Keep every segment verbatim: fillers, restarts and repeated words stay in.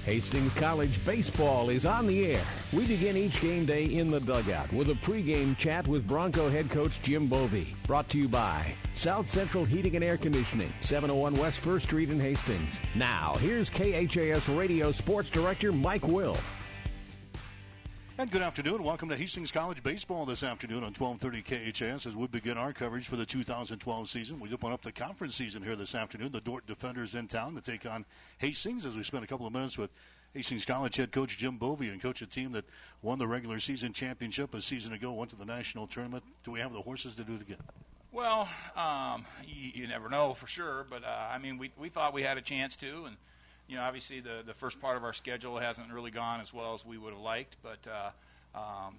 Hastings College baseball is on the air. We begin each game day in the dugout with a pregame chat with Bronco head coach Jim Bovey. Brought to you by South Central Heating and Air Conditioning, seven oh one West First Street in Hastings. Now, here's K H A S Radio Sports Director Mike Will. And good afternoon. Welcome to Hastings College baseball this afternoon on twelve thirty K H A S as we begin our coverage for the two thousand twelve season. We open up the conference season here this afternoon. The Dordt Defenders in town to take on Hastings as we spend a couple of minutes with Hastings College head coach Jim Bovey and coach a team that won the regular season championship a season ago, went to the national tournament. Do we have the horses to do it again? Well, um, you, you never know for sure, but uh, I mean, we we thought we had a chance to, and you know, obviously the, the first part of our schedule hasn't really gone as well as we would have liked. But, uh, um,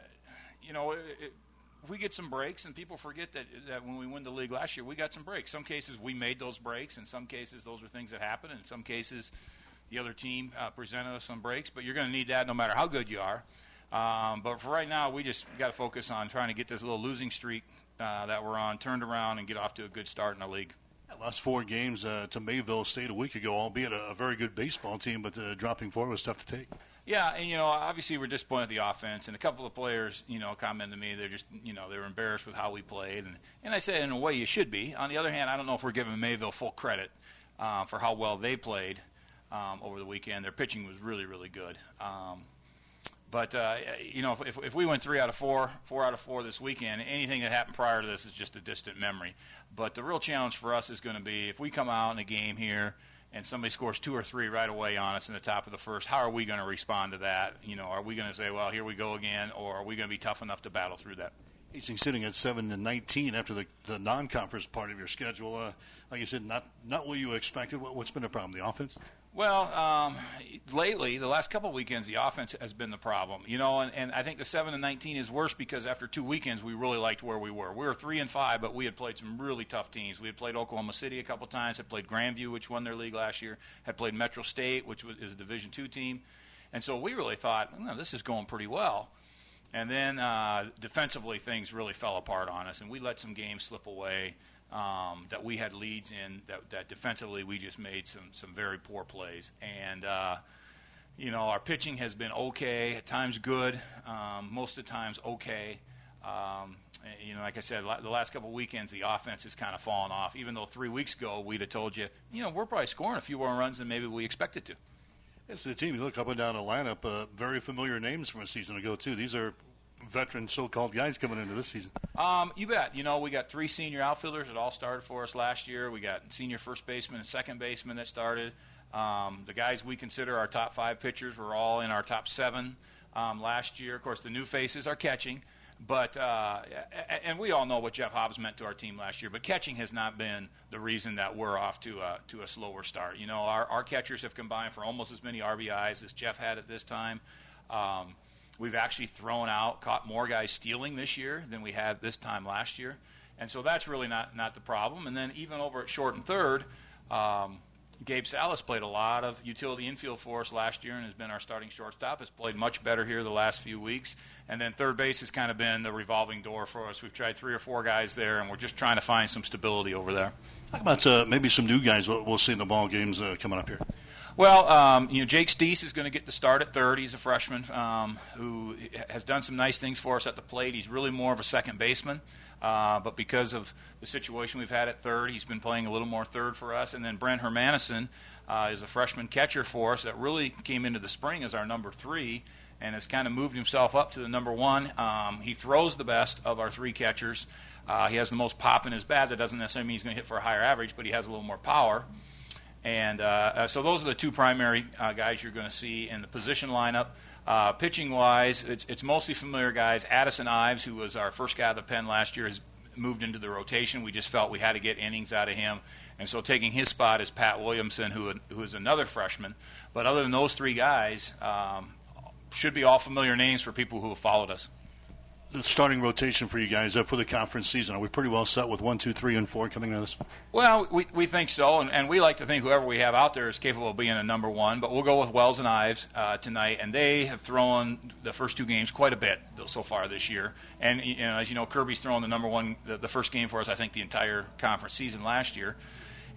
you know, it, it, if we get some breaks, and people forget that, that when we win the league last year, we got some breaks. Some cases we made those breaks. In some cases those are things that happen. In some cases the other team uh, presented us some breaks. But you're going to need that no matter how good you are. Um, but for right now, we just got to focus on trying to get this little losing streak uh, that we're on turned around and get off to a good start in the league. Last four games uh, to Mayville State a week ago, albeit a, a very good baseball team, but uh, dropping four was tough to take. Yeah, and, you know, obviously we're disappointed with the offense, and a couple of players, you know, commented to me, they're just, you know, they were embarrassed with how we played, and, and I said, in a way, you should be. On the other hand, I don't know if we're giving Mayville full credit uh, for how well they played um, over the weekend. Their pitching was really, really good. Um, But, uh, you know, if, if we went three out of four, four out of four this weekend, anything that happened prior to this is just a distant memory. But the real challenge for us is going to be if we come out in a game here and somebody scores two or three right away on us in the top of the first, how are we going to respond to that? You know, are we going to say, well, here we go again, or are we going to be tough enough to battle through that? Hastings sitting at seven and nineteen after the, the non-conference part of your schedule. Uh, like you said, not not what you expected. What, what's been the problem? The offense? Well, um, lately, the last couple of weekends, the offense has been the problem. You know, and, and I think the seven and nineteen is worse because after two weekends, we really liked where we were. We were three and five, but we had played some really tough teams. We had played Oklahoma City a couple of times, had played Grandview, which won their league last year, had played Metro State, which was, is a Division two team. And so we really thought, well, this is going pretty well. And then uh, defensively, things really fell apart on us, and we let some games slip away um, that we had leads in, that, that defensively we just made some, some very poor plays. And, uh, you know, our pitching has been okay, at times good, um, most of the times okay. Um, you know, like I said, the last couple of weekends, the offense has kind of fallen off, even though three weeks ago we'd have told you, you know, we're probably scoring a few more runs than maybe we expected to. It's the team. You look up and down the lineup, uh, very familiar names from a season ago, too. These are veteran so-called guys coming into this season. Um, you bet. You know, we got three senior outfielders that all started for us last year. We got senior first baseman and second baseman that started. Um, the guys we consider our top five pitchers were all in our top seven um, last year. Of course, the new faces are catching. But uh, and we all know what Jeff Hobbs meant to our team last year. But catching has not been the reason that we're off to a, to a slower start. You know, our, our catchers have combined for almost as many R B Is as Jeff had at this time. Um, we've actually thrown out, caught more guys stealing this year than we had this time last year. And so that's really not, not the problem. And then even over at short and third, um, Gabe Salas played a lot of utility infield for us last year and has been our starting shortstop. Has played much better here the last few weeks. And then third base has kind of been the revolving door for us. We've tried three or four guys there, and we're just trying to find some stability over there. Talk about uh, maybe some new guys we'll, we'll see in the ball games uh, coming up here. Well, um, you know, Jake Steese is going to get the start at third. He's a freshman um, who has done some nice things for us at the plate. He's really more of a second baseman. Uh, but because of the situation we've had at third, he's been playing a little more third for us. And then Brent Hermanison uh, is a freshman catcher for us that really came into the spring as our number three and has kind of moved himself up to the number one. Um, he throws the best of our three catchers. Uh, he has the most pop in his bat. That doesn't necessarily mean he's going to hit for a higher average, but he has a little more power. And uh, uh, so those are the two primary uh, guys you're going to see in the position lineup. Uh, pitching-wise, it's, it's mostly familiar guys. Addison Ives, who was our first guy out of the pen last year, has moved into the rotation. We just felt we had to get innings out of him. And so taking his spot is Pat Williamson, who, who is another freshman. But other than those three guys, um, should be all familiar names for people who have followed us. The starting rotation for you guys uh, for the conference season, are we pretty well set with one, two, three, and four coming into this? Well, we we think so, and, and we like to think whoever we have out there is capable of being a number one, but we'll go with Wells and Ives uh, tonight, and they have thrown the first two games quite a bit so far this year. And you know, as you know, Kirby's thrown the number one, the, the first game for us, I think, the entire conference season last year.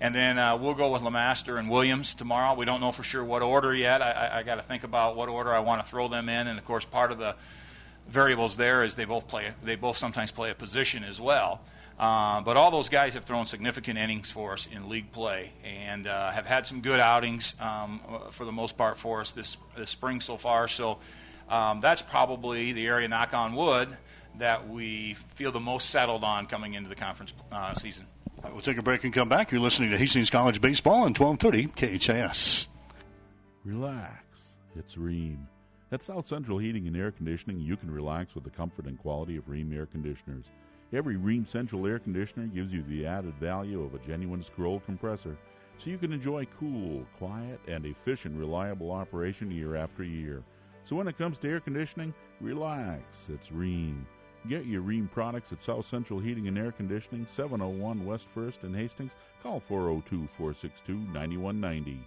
And then uh, we'll go with LeMaster and Williams tomorrow. We don't know for sure what order yet. I, I, I got to think about what order I want to throw them in. And, of course, part of the variables there is they both play. They both sometimes play a position as well. Uh, but all those guys have thrown significant innings for us in league play and uh, have had some good outings um, for the most part for us this, this spring so far. So um, that's probably the area, knock on wood, that we feel the most settled on coming into the conference uh, season. All right, we'll take a break and come back. You're listening to Hastings College Baseball on twelve thirty K H A S. Relax. It's Rheem. At South Central Heating and Air Conditioning, you can relax with the comfort and quality of Rheem air conditioners. Every Rheem Central air conditioner gives you the added value of a genuine scroll compressor, so you can enjoy cool, quiet, and efficient, reliable operation year after year. So when it comes to air conditioning, relax. It's Rheem. Get your Rheem products at South Central Heating and Air Conditioning, seven oh one West first in Hastings. Call four oh two, four six two, nine one nine oh.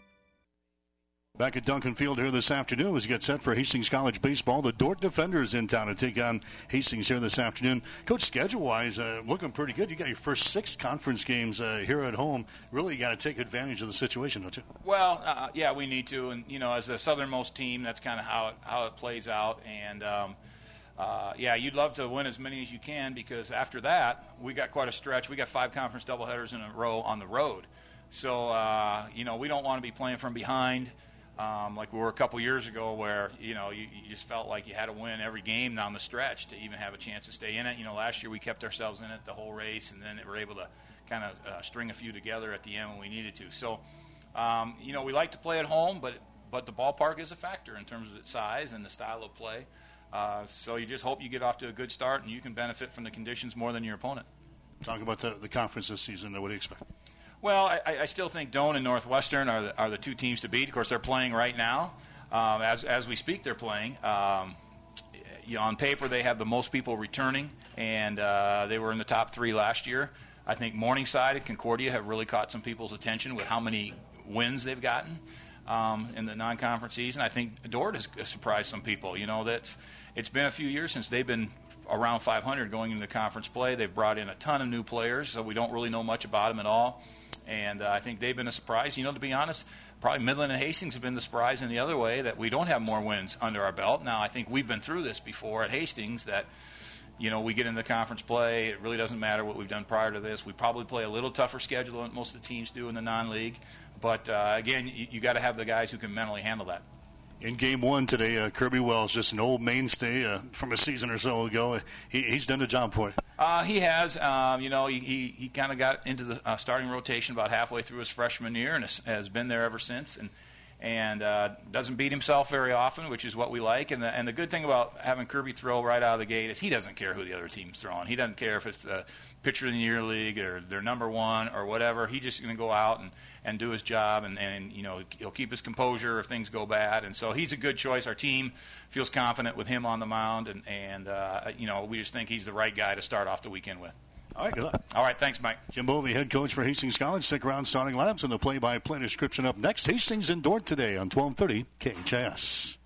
Back at Duncan Field here this afternoon as you get set for Hastings College Baseball. The Dordt Defenders in town to take on Hastings here this afternoon. Coach, schedule-wise, uh, looking pretty good. You got your first six conference games uh, here at home. Really, you got to take advantage of the situation, don't you? Well, uh, yeah, we need to. And, you know, as a southernmost team, that's kind of how it, how it plays out. And, um, uh, yeah, you'd love to win as many as you can because after that, we got quite a stretch. We got five conference doubleheaders in a row on the road. So, uh, you know, we don't want to be playing from behind. Um, like we were a couple years ago where, you know, you, you just felt like you had to win every game down the stretch to even have a chance to stay in it. You know, last year we kept ourselves in it the whole race, and then we were able to kind of uh, string a few together at the end when we needed to. So, um, you know, we like to play at home, but but the ballpark is a factor in terms of its size and the style of play. Uh, so you just hope you get off to a good start and you can benefit from the conditions more than your opponent. Talk about the, the conference this season. What do you expect? Well, I, I still think Doane and Northwestern are the, are the two teams to beat. Of course, they're playing right now. Um, as as we speak, they're playing. Um, you know, on paper, they have the most people returning, and uh, they were in the top three last year. I think Morningside and Concordia have really caught some people's attention with how many wins they've gotten um, in the non-conference season. I think Dordt has surprised some people. You know, that's it's been a few years since they've been around five hundred going into conference play. They've brought in a ton of new players, so we don't really know much about them at all. And uh, I think they've been a surprise. You know, to be honest, probably Midland and Hastings have been the surprise in the other way that we don't have more wins under our belt. Now, I think we've been through this before at Hastings that, you know, we get into conference play. It really doesn't matter what we've done prior to this. We probably play a little tougher schedule than most of the teams do in the non-league. But, uh, again, you, you got to have the guys who can mentally handle that. In game one today, uh, Kirby Wells, just an old mainstay uh, from a season or so ago. He, he's done the job for you. Uh, he has. Um, you know, he, he, he kind of got into the uh, starting rotation about halfway through his freshman year and has, has been there ever since. And and uh, doesn't beat himself very often, which is what we like. And the, and the good thing about having Kirby throw right out of the gate is he doesn't care who the other team's throwing. He doesn't care if it's the pitcher in the year league or their number one or whatever. He's just going to go out and, and do his job, and, and you know he'll keep his composure if things go bad. And so he's a good choice. Our team feels confident with him on the mound, and, and uh, you know we just think he's the right guy to start off the weekend with. All right, good luck. All right, thanks, Mike. Jim Bovey, head coach for Hastings College. Stick around, Starting Labs, and the play-by-play description up next. Hastings and Dordt today on twelve thirty K H A S.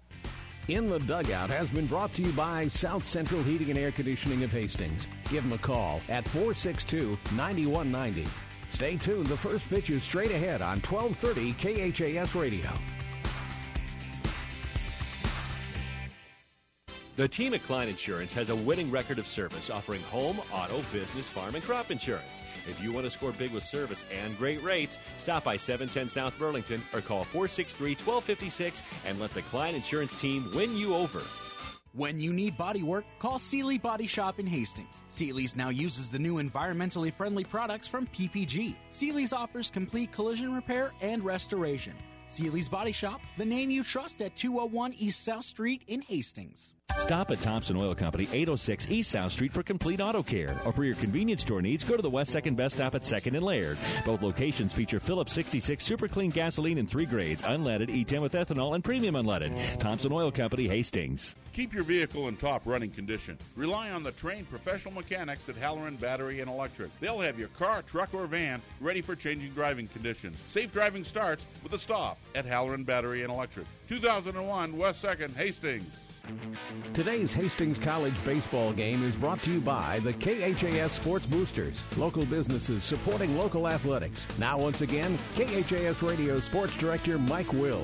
In the Dugout has been brought to you by South Central Heating and Air Conditioning of Hastings. Give them a call at four six two, nine one nine zero. Stay tuned. The first pitch is straight ahead on twelve thirty K H A S Radio. The team at Klein Insurance has a winning record of service, offering home, auto, business, farm, and crop insurance. If you want to score big with service and great rates, stop by seven ten South Burlington or call four six three, one two five six and let the Klein Insurance team win you over. When you need body work, call Seeley Body Shop in Hastings. Seeley's now uses the new environmentally friendly products from P P G. Seeley's offers complete collision repair and restoration. Seeley's Body Shop, the name you trust at two oh one East South Street in Hastings. Stop at Thompson Oil Company, eight oh six East South Street for complete auto care. Or for your convenience store needs, go to the West second Best Stop at second and Laird. Both locations feature Phillips sixty-six Super Clean gasoline in three grades, unleaded, E ten with ethanol, and premium unleaded. Thompson Oil Company, Hastings. Keep your vehicle in top running condition. Rely on the trained professional mechanics at Halloran Battery and Electric. They'll have your car, truck, or van ready for changing driving conditions. Safe driving starts with a stop at Halloran Battery and Electric. two thousand one West second, Hastings. Today's Hastings College baseball game is brought to you by the K H A S Sports Boosters, local businesses supporting local athletics. Now, once again, K H A S Radio Sports Director Mike Will.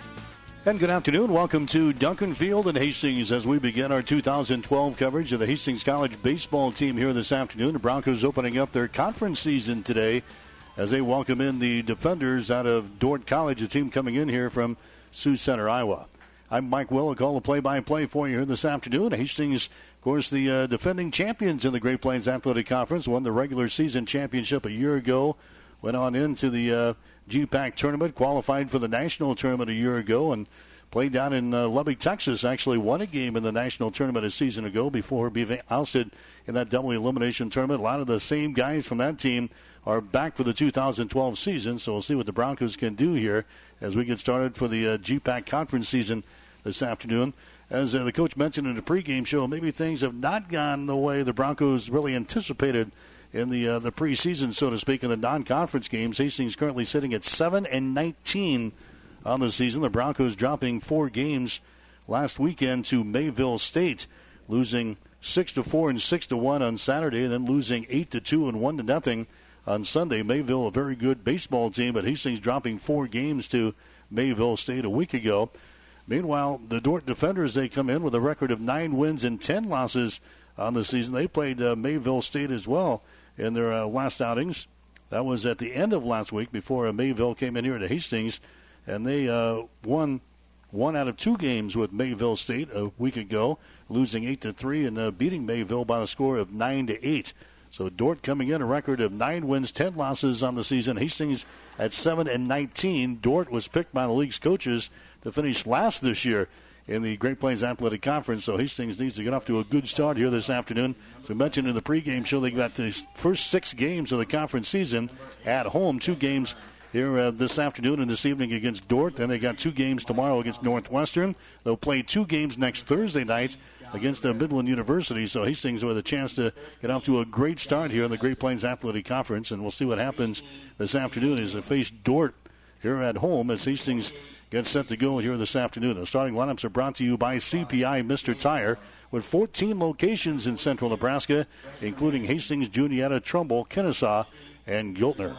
And good afternoon. Welcome to Duncan Field in Hastings as we begin our two thousand twelve coverage of the Hastings College baseball team here this afternoon. The Broncos opening up their conference season today as they welcome in the Defenders out of Dordt College, a team coming in here from Sioux Center, Iowa. I'm Mike Will. I'll call the play-by-play for you here this afternoon. Hastings, of course, the uh, defending champions in the Great Plains Athletic Conference, won the regular season championship a year ago, went on into the uh, G PAC tournament, qualified for the national tournament a year ago, and played down in uh, Lubbock, Texas. Actually won a game in the national tournament a season ago before being ousted in that double elimination tournament. A lot of the same guys from that team are back for the two thousand twelve season, so we'll see what the Broncos can do here as we get started for the uh, G PAC conference season this afternoon. As uh, the coach mentioned in the pregame show, maybe things have not gone the way the Broncos really anticipated in the uh, the preseason, so to speak, in the non-conference games. Hastings currently sitting at seven and nineteen on the season. The Broncos dropping four games last weekend to Mayville State, losing six to four and six to one on Saturday, and then losing eight to two and one to nothing on Sunday. Mayville, a very good baseball team, but Hastings dropping four games to Mayville State a week ago. Meanwhile, the Dordt Defenders, they come in with a record of nine wins and ten losses on the season. They played uh, Mayville State as well in their uh, last outings. That was at the end of last week before uh, Mayville came in here to Hastings, and they uh, won one out of two games with Mayville State a week ago, losing eight to three and uh, beating Mayville by a score of nine to eight. So Dordt coming in a record of nine wins, ten losses on the season. Hastings at seven and nineteen. Dordt was picked by the league's coaches to finish last this year in the Great Plains Athletic Conference. So Hastings needs to get off to a good start here this afternoon. As we mentioned in the pregame show, they got the first six games of the conference season at home. Two games here uh, this afternoon and this evening against Dordt. Then they got two games tomorrow against Northwestern. They'll play two games next Thursday night against uh, Midland University. So Hastings with a chance to get off to a great start here in the Great Plains Athletic Conference. And we'll see what happens this afternoon as they face Dordt here at home as Hastings gets set to go here this afternoon. The starting lineups are brought to you by C P I Mister Tire, with fourteen locations in central Nebraska, including Hastings, Juniata, Trumbull, Kennesaw, and Giltner.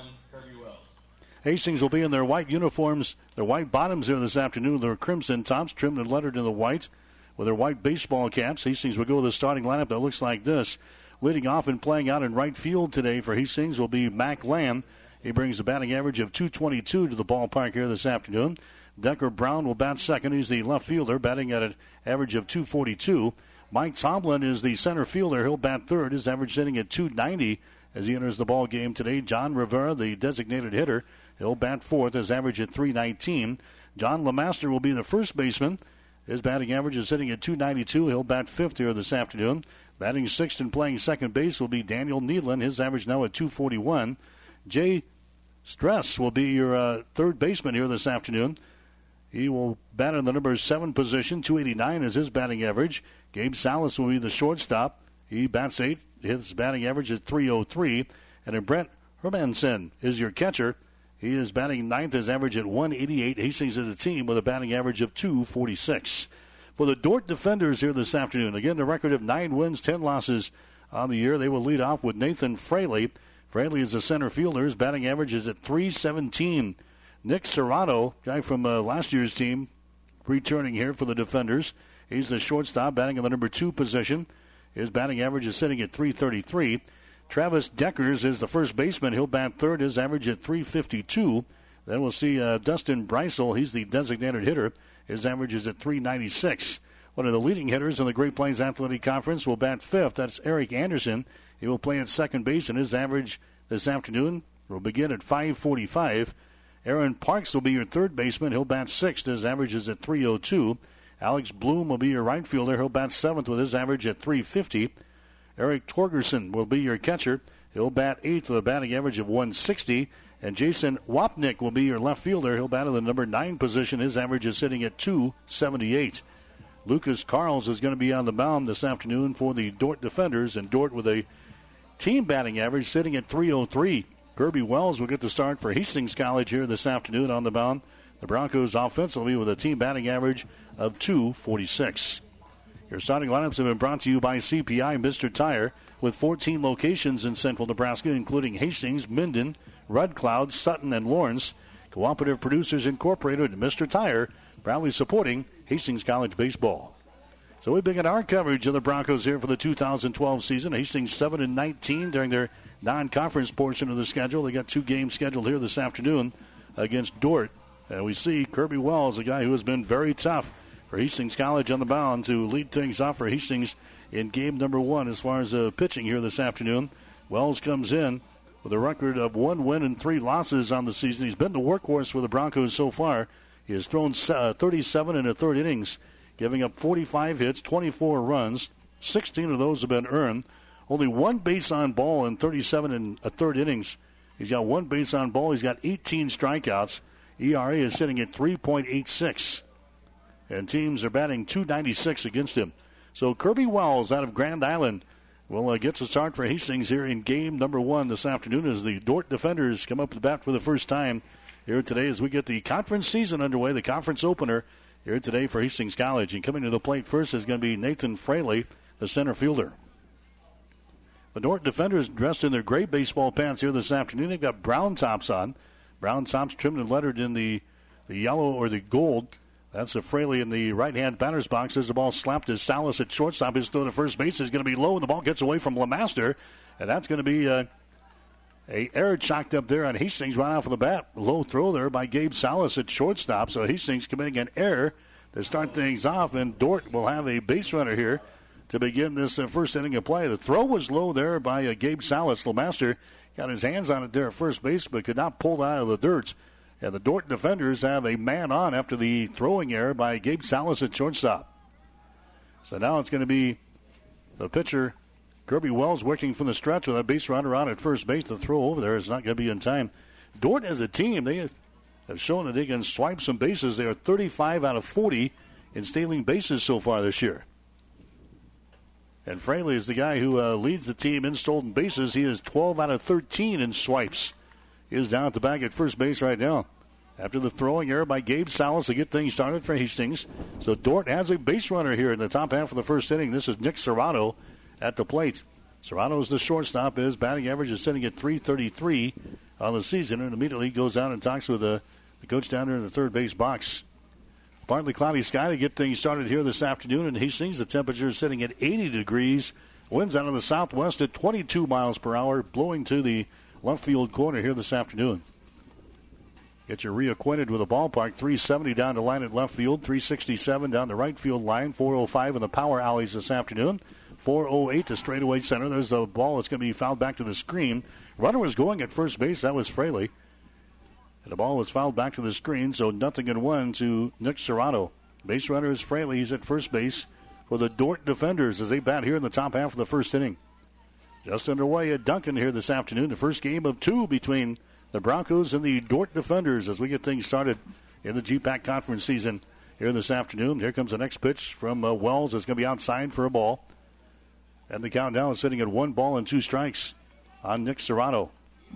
Hastings will be in their white uniforms, their white bottoms here this afternoon. Their crimson tops trimmed and lettered in the white with their white baseball caps. Hastings will go with a starting lineup that looks like this. Leading off and playing out in right field today for Hastings will be Mac Lamb. He brings a batting average of two twenty-two to the ballpark here this afternoon. Decker Brown will bat second. He's the left fielder, batting at an average of two forty-two. Mike Tomlin is the center fielder. He'll bat third. His average sitting at two ninety as he enters the ball game today. John Rivera, the designated hitter, he'll bat fourth. His average at three nineteen. John LeMaster will be the first baseman. His batting average is sitting at two ninety-two. He'll bat fifth here this afternoon. Batting sixth and playing second base will be Daniel Needland. His average now at two forty-one. Jay Stress will be your uh, third baseman here this afternoon. He will bat in the number seven position. two eighty-nine is his batting average. Gabe Salas will be the shortstop. He bats eighth. His batting average is three oh three. And then Brent Hermansen is your catcher. He is batting ninth. His average at one eighty-eight. Hastings is a team with a batting average of two forty-six. For the Dordt Defenders here this afternoon, again, the record of nine wins, ten losses on the year. They will lead off with Nathan Fraley. Fraley is the center fielder. His batting average is at three seventeen. Nick Serrato, guy from uh, last year's team, returning here for the Defenders. He's the shortstop, batting in the number two position. His batting average is sitting at three thirty-three. Travis Deckers is the first baseman. He'll bat third. His average at three fifty-two. Then we'll see uh, Dustin Breisel. He's the designated hitter. His average is at three ninety-six. One of the leading hitters in the Great Plains Athletic Conference will bat fifth. That's Eric Anderson. He will play at second base, and his average this afternoon will begin at five forty-five. Aaron Parks will be your third baseman. He'll bat sixth. His average is at three oh two. Alex Bloom will be your right fielder. He'll bat seventh with his average at three fifty. Eric Torgerson will be your catcher. He'll bat eighth with a batting average of one sixty. And Jason Wapnick will be your left fielder. He'll bat in the number nine position. His average is sitting at two seventy-eight. Lucas Carls is going to be on the mound this afternoon for the Dordt Defenders, and Dordt with a team batting average sitting at three oh three. Kirby Wells will get the start for Hastings College here this afternoon on the mound. The Broncos offensively with a team batting average of two forty-six. Your starting lineups have been brought to you by C P I Mister Tire, with fourteen locations in central Nebraska, including Hastings, Minden, Red Cloud, Sutton, and Lawrence. Cooperative Producers Incorporated and Mister Tire, proudly supporting Hastings College baseball. So we begin our coverage of the Broncos here for the two thousand twelve season. Hastings seven and nineteen during their non-conference portion of the schedule. They got two games scheduled here this afternoon against Dordt. And we see Kirby Wells, a guy who has been very tough for Hastings College on the mound, to lead things off for Hastings in game number one as far as uh, pitching here this afternoon. Wells comes in with a record of one win and three losses on the season. He's been the workhorse for the Broncos so far. He has thrown uh, thirty-seven in the third innings, giving up forty-five hits, twenty-four runs. sixteen of those have been earned. Only one base on ball in thirty-seven in a third innings. He's got one base on ball. He's got eighteen strikeouts. E R A is sitting at three point eight six. And teams are batting two ninety-six against him. So Kirby Wells out of Grand Island will uh, get to start for Hastings here in game number one this afternoon as the Dordt defenders come up to bat for the first time here today as we get the conference season underway, the conference opener here today for Hastings College. And coming to the plate first is going to be Nathan Fraley, the center fielder. The Dordt defenders dressed in their gray baseball pants here this afternoon. They've got brown tops on. Brown tops trimmed and lettered in the, the yellow or the gold. That's a Fraley in the right-hand batter's box. There's the ball slapped to Salas at shortstop. His throw to first base is going to be low, and the ball gets away from LeMaster. And that's going to be uh, a error chalked up there on Hastings right off of the bat. Low throw there by Gabe Salas at shortstop. So Hastings committing an error to start things off, and Dordt will have a base runner here to begin this uh, first inning of play. The throw was low there by uh, Gabe Salas. LeMaster got his hands on it there at first base, but could not pull it out of the dirt. And the Dordt defenders have a man on after the throwing error by Gabe Salas at shortstop. So now it's going to be the pitcher, Kirby Wells, working from the stretch with a base runner on at first base. The throw over there is not going to be in time. Dordt as a team, they have shown that they can swipe some bases. They are thirty-five out of forty in stealing bases so far this year. And Fraley is the guy who uh, leads the team in stolen bases. He is twelve out of thirteen in swipes. He is down at the bag at first base right now after the throwing error by Gabe Salas to get things started for Hastings. So Dordt has a base runner here in the top half of the first inning. This is Nick Serrato at the plate. Serrato's the shortstop. His batting average is sitting at three thirty-three on the season, and immediately goes down and talks with the, the coach down there in the third base box. Partly cloudy sky to get things started here this afternoon in Hastings. The temperature is sitting at eighty degrees. Winds out of the southwest at twenty-two miles per hour, blowing to the left field corner here this afternoon. Get you reacquainted with the ballpark. three seventy down the line at left field, three sixty-seven down the right field line, four oh five in the power alleys this afternoon, four oh eight to straightaway center. There's the ball that's going to be fouled back to the screen. Runner was going at first base. That was Fraley. And the ball was fouled back to the screen, so nothing in one to Nick Serrato. Base runner is Fraley. He's at first base for the Dordt defenders as they bat here in the top half of the first inning. Just underway at Duncan here this afternoon. The first game of two between the Broncos and the Dordt defenders as we get things started in the G PAC conference season here this afternoon. Here comes the next pitch from uh, Wells. It's going to be outside for a ball. And the countdown is sitting at one ball and two strikes on Nick Serrato.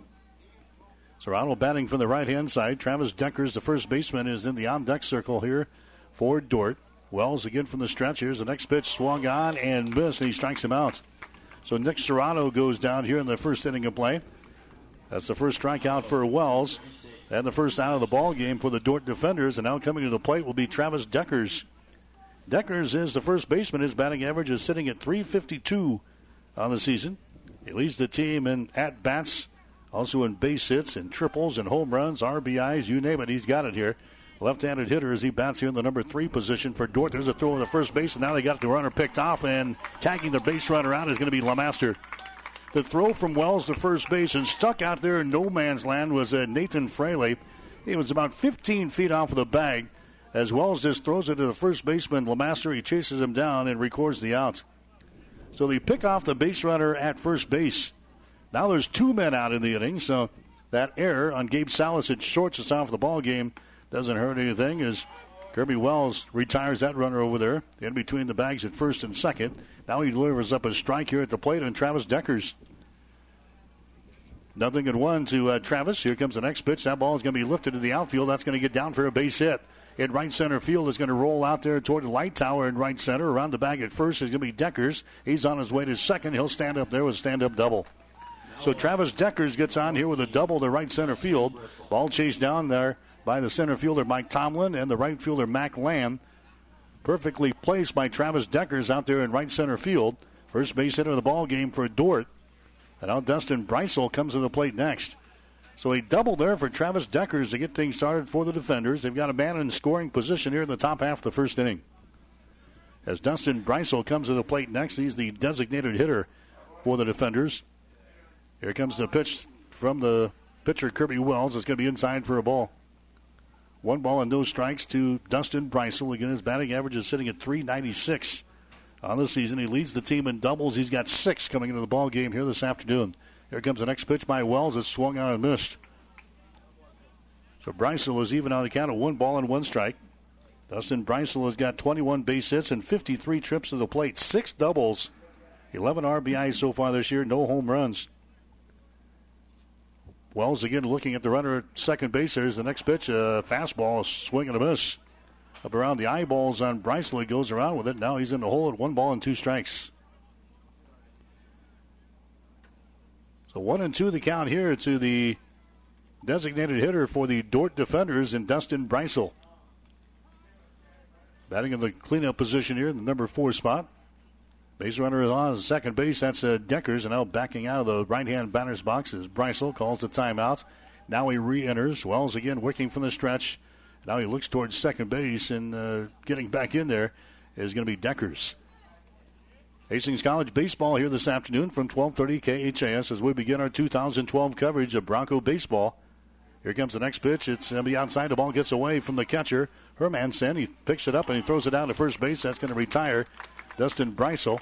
Serrato batting from the right-hand side. Travis Deckers, the first baseman, is in the on-deck circle here for Dordt. Wells again from the stretch. Here's the next pitch, swung on and missed, and he strikes him out. So Nick Serrato goes down here in the first inning of play. That's the first strikeout for Wells. And the first out of the ball game for the Dordt defenders. And now coming to the plate will be Travis Deckers. Deckers is the first baseman. His batting average is sitting at three fifty-two on the season. He leads the team in at-bats, also in base hits and triples and home runs, R B Is, you name it, he's got it here. Left-handed hitter as he bats here in the number three position for Dordt. There's a throw to the first base, and now they got the runner picked off, and tagging the base runner out is going to be LeMaster. The throw from Wells to first base and stuck out there in no man's land was uh, Nathan Fraley. He was about fifteen feet off of the bag as Wells just throws it to the first baseman, LeMaster. He chases him down and records the out. So they pick off the base runner at first base. Now there's two men out in the inning, so that error on Gabe Salas at short is off the ball game. Doesn't hurt anything as Kirby Wells retires that runner over there in between the bags at first and second. Now he delivers up a strike here at the plate on Travis Deckers. Nothing at one to uh, Travis. Here comes the next pitch. That ball is going to be lifted to the outfield. That's going to get down for a base hit. in right center field is going to roll out there toward the light tower in right center. Around the bag at first is going to be Deckers. He's on his way to second. He'll stand up there with a stand-up double. So Travis Deckers gets on here with a double to right center field. Ball chased down there by the center fielder Mike Tomlin and the right fielder Mac Lamb. Perfectly placed by Travis Deckers out there in right center field. First base hit of the ball game for Dordt. And now Dustin Breisel comes to the plate next. So a double there for Travis Deckers to get things started for the defenders. They've got a man in scoring position here in the top half of the first inning. As Dustin Breisel comes to the plate next, he's the designated hitter for the defenders. Here comes the pitch from the pitcher, Kirby Wells. It's going to be inside for a ball. One ball and no strikes to Dustin Breisel. Again, his batting average is sitting at three ninety-six on the season. He leads the team in doubles. He's got six coming into the ball game here this afternoon. Here comes the next pitch by Wells. It's swung on and missed. So Breisel is even on the count of one ball and one strike. Dustin Breisel has got twenty-one base hits and fifty-three trips to the plate. Six doubles, eleven R B Is so far this year, no home runs. Wells again looking at the runner at second base. There's the next pitch. A fastball, swing and a miss. Up around the eyeballs on Breisel. He goes around with it. Now he's in the hole at one ball and two strikes. So one and two the count here to the designated hitter for the Dordt defenders in Dustin Breisel. Batting in the cleanup position here in the number four spot. Base runner is on second base. That's uh, Deckers. And now backing out of the right-hand batter's box is Breisel. Calls the timeout. Now he re-enters. Wells again working from the stretch. Now he looks towards second base, and uh, getting back in there is going to be Deckers. Hastings College baseball here this afternoon from twelve thirty K H A S as we begin our two thousand twelve coverage of Bronco baseball. Here comes the next pitch. It's going to be outside. The ball gets away from the catcher, Hermansen. He picks it up and he throws it down to first base. That's going to retire Dustin Breisel.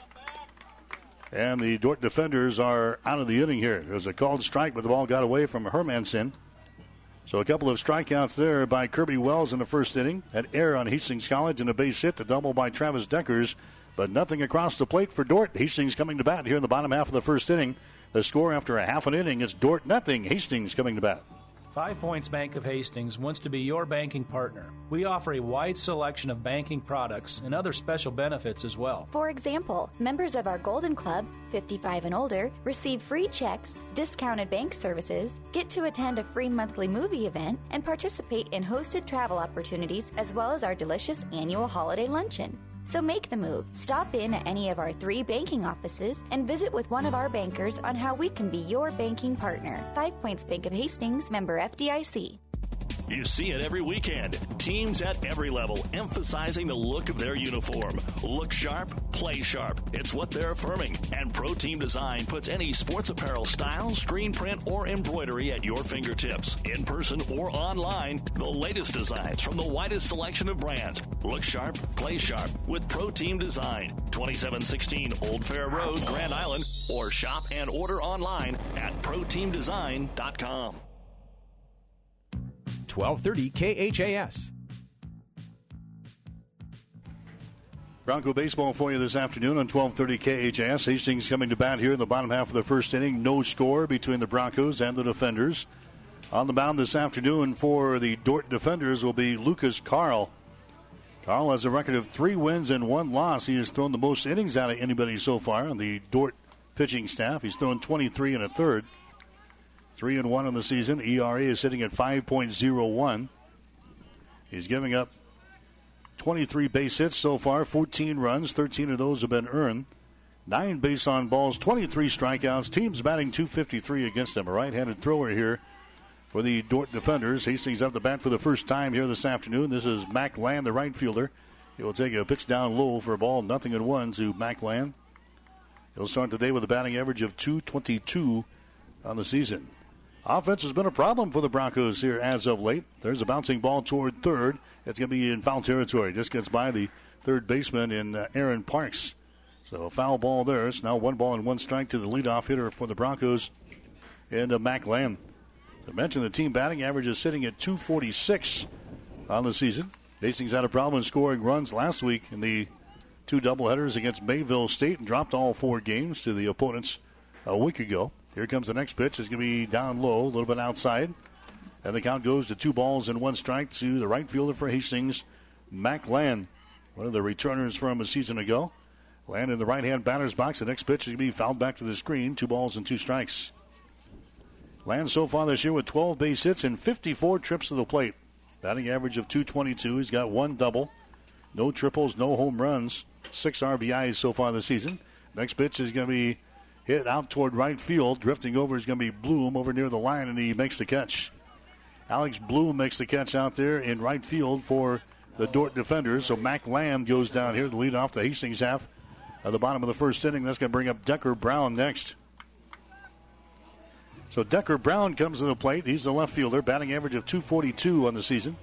And the Dordt defenders are out of the inning here. There's a called strike, but the ball got away from Hermansen. So a couple of strikeouts there by Kirby Wells in the first inning. An error on Hastings College and a base hit. The double by Travis Deckers. But nothing across the plate for Dordt. Hastings coming to bat here in the bottom half of the first inning. The score after a half an inning is Dordt nothing. Hastings coming to bat. Five Points Bank of Hastings wants to be your banking partner. We offer a wide selection of banking products and other special benefits as well. For example, members of our Golden Club, fifty-five and older, receive free checks, discounted bank services, get to attend a free monthly movie event, and participate in hosted travel opportunities as well as our delicious annual holiday luncheon. So make the move. Stop in at any of our three banking offices and visit with one of our bankers on how we can be your banking partner. Five Points Bank of Hastings, member F D I C. You see it every weekend. Teams at every level emphasizing the look of their uniform. Look sharp, play sharp. It's what they're affirming. And Pro Team Design puts any sports apparel style, screen print, or embroidery at your fingertips. In person or online, the latest designs from the widest selection of brands. Look sharp, play sharp with Pro Team Design. twenty-seven sixteen Old Fair Road, Grand Island, or shop and order online at pro team design dot com. twelve thirty K H A S. Bronco baseball for you this afternoon on twelve thirty K H A S. Hastings coming to bat here in the bottom half of the first inning. No score between the Broncos and the defenders. On the mound this afternoon for the Dordt defenders will be Lucas Carl. Carl has a record of three wins and one loss. He has thrown the most innings out of anybody so far on the Dordt pitching staff. He's thrown twenty-three and a third. Three and one on the season. E R A is sitting at five point oh one. He's giving up twenty-three base hits so far, fourteen runs, thirteen of those have been earned. Nine base on balls, twenty-three strikeouts. Team's batting two fifty-three against him. A right-handed thrower here for the Dordt defenders. Hastings up the bat for the first time here this afternoon. This is Mac Land, the right fielder. He will take a pitch down low for a ball, nothing and one to Mac Land. He'll start today with a batting average of two twenty-two on the season. Offense has been a problem for the Broncos here as of late. There's a bouncing ball toward third. It's going to be in foul territory. Just gets by the third baseman in uh, Aaron Parks. So a foul ball there. It's now one ball and one strike to the leadoff hitter for the Broncos and uh, Mac Lamb. I mentioned the team batting average is sitting at two forty-six on the season. Hastings had a problem in scoring runs last week in the two doubleheaders against Mayville State and dropped all four games to the opponents a week ago. Here comes the next pitch. It's going to be down low, a little bit outside. And the count goes to two balls and one strike to the right fielder for Hastings, Mac Land, one of the returners from a season ago. Land in the right-hand batter's box. The next pitch is going to be fouled back to the screen. Two balls and two strikes. Land so far this year with twelve base hits and fifty-four trips to the plate. Batting average of two twenty-two. He's got one double. No triples, no home runs. Six R B Is so far this season. Next pitch is going to be hit out toward right field. Drifting over is going to be Bloom over near the line, and he makes the catch. Alex Bloom makes the catch out there in right field for the Dordt defenders. So Mac Lamb goes down here to lead off the Hastings half at the bottom of the first inning. That's going to bring up Decker Brown next. So Decker Brown comes to the plate. He's the left fielder, batting average of two forty-two on the season.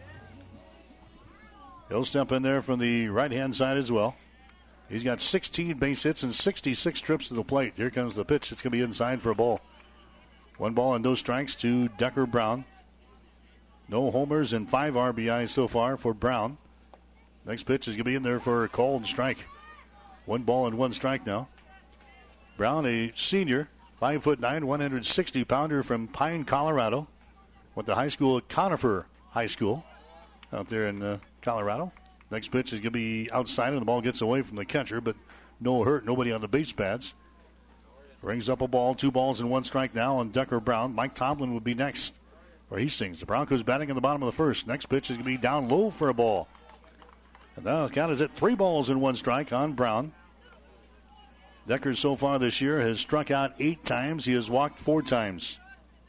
He'll step in there from the right-hand side as well. He's got sixteen base hits and sixty-six trips to the plate. Here comes the pitch. It's going to be inside for a ball. One ball and no strikes to Decker Brown. No homers and five R B Is so far for Brown. Next pitch is going to be in there for a called strike. One ball and one strike now. Brown, a senior, five foot nine, one hundred sixty pounder from Pine, Colorado. Went to high school at Conifer High School out there in uh, Colorado. Next pitch is going to be outside, and the ball gets away from the catcher, but no hurt, nobody on the base pads. Brings up a ball, two balls and one strike now on Decker Brown. Mike Tomlin would be next for Hastings. The Broncos batting in the bottom of the first. Next pitch is going to be down low for a ball. And now the count is at three balls and one strike on Brown. Decker so far this year has struck out eight times. He has walked four times.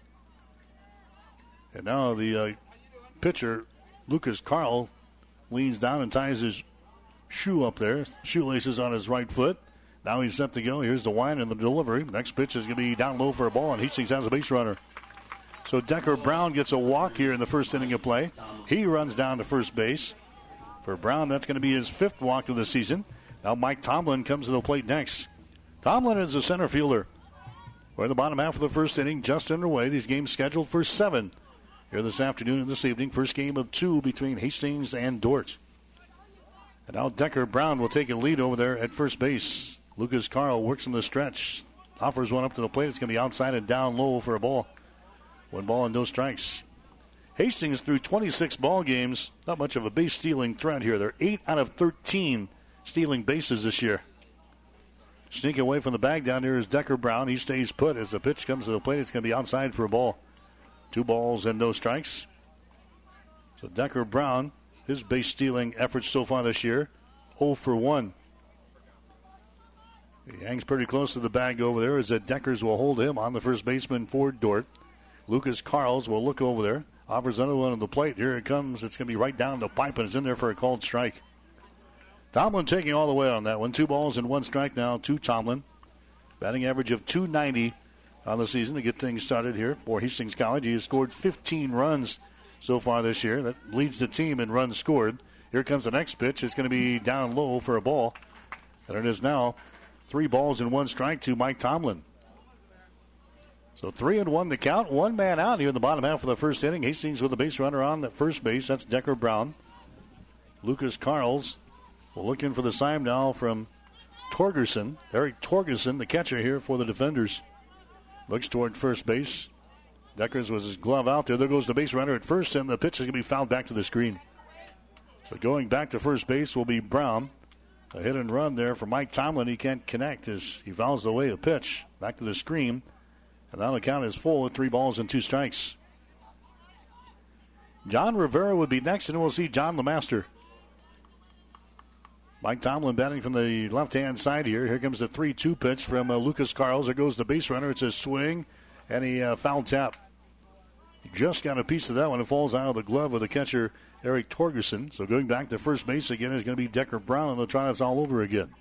And now the uh, pitcher, Lucas Carl, leans down and ties his shoe up there. Shoelaces on his right foot. Now he's set to go. Here's the wind and the delivery. Next pitch is going to be down low for a ball, and Hastings has a base runner. So Decker Brown gets a walk here in the first inning of play. He runs down to first base. For Brown, that's going to be his fifth walk of the season. Now Mike Tomlin comes to the plate next. Tomlin is a center fielder. We're in the bottom half of the first inning, just underway. These games scheduled for seven here this afternoon and this evening. First game of two between Hastings and Dordt. And now Decker Brown will take a lead over there at first base. Lucas Carl works in the stretch. Offers one up to the plate. It's going to be outside and down low for a ball. One ball and no strikes. Hastings through twenty-six ball games. Not much of a base stealing threat here. They're eight out of thirteen stealing bases this year. Sneaking away from the bag down here is Decker Brown. He stays put as the pitch comes to the plate. It's going to be outside for a ball. Two balls and no strikes. So Decker Brown, his base stealing efforts so far this year, oh for one. He hangs pretty close to the bag over there as the Deckers will hold him on the first baseman for Dordt. Lucas Carls will look over there. Offers another one on the plate. Here it comes. It's going to be right down the pipe, and it's in there for a called strike. Tomlin taking all the way on that one. Two balls and one strike now to Tomlin. Batting average of two ninety on the season to get things started here for Hastings College. He has scored fifteen runs so far this year. That leads the team in runs scored. Here comes the next pitch. It's going to be down low for a ball. And it is now three balls and one strike to Mike Tomlin. So three and one the count. One man out here in the bottom half of the first inning. Hastings with a base runner on at first base. That's Decker Brown. Lucas Carls will look in for the sign now from Torgerson. Eric Torgerson, the catcher here for the defenders. Looks toward first base. Deckers was his glove out there. There goes the base runner at first, and the pitch is going to be fouled back to the screen. So going back to first base will be Brown. A hit and run there for Mike Tomlin. He can't connect as he fouls away a pitch. Back to the screen. And now the count is full with three balls and two strikes. John Rivera would be next, and we'll see John Lemaster. Mike Tomlin batting from the left-hand side here. Here comes the three two pitch from uh, Lucas Carls. There goes the base runner. It's a swing and a uh, foul tap. He just got a piece of that one. It falls out of the glove of the catcher, Eric Torgerson. So going back to first base again is going to be Decker Brown, and they'll try this all over again.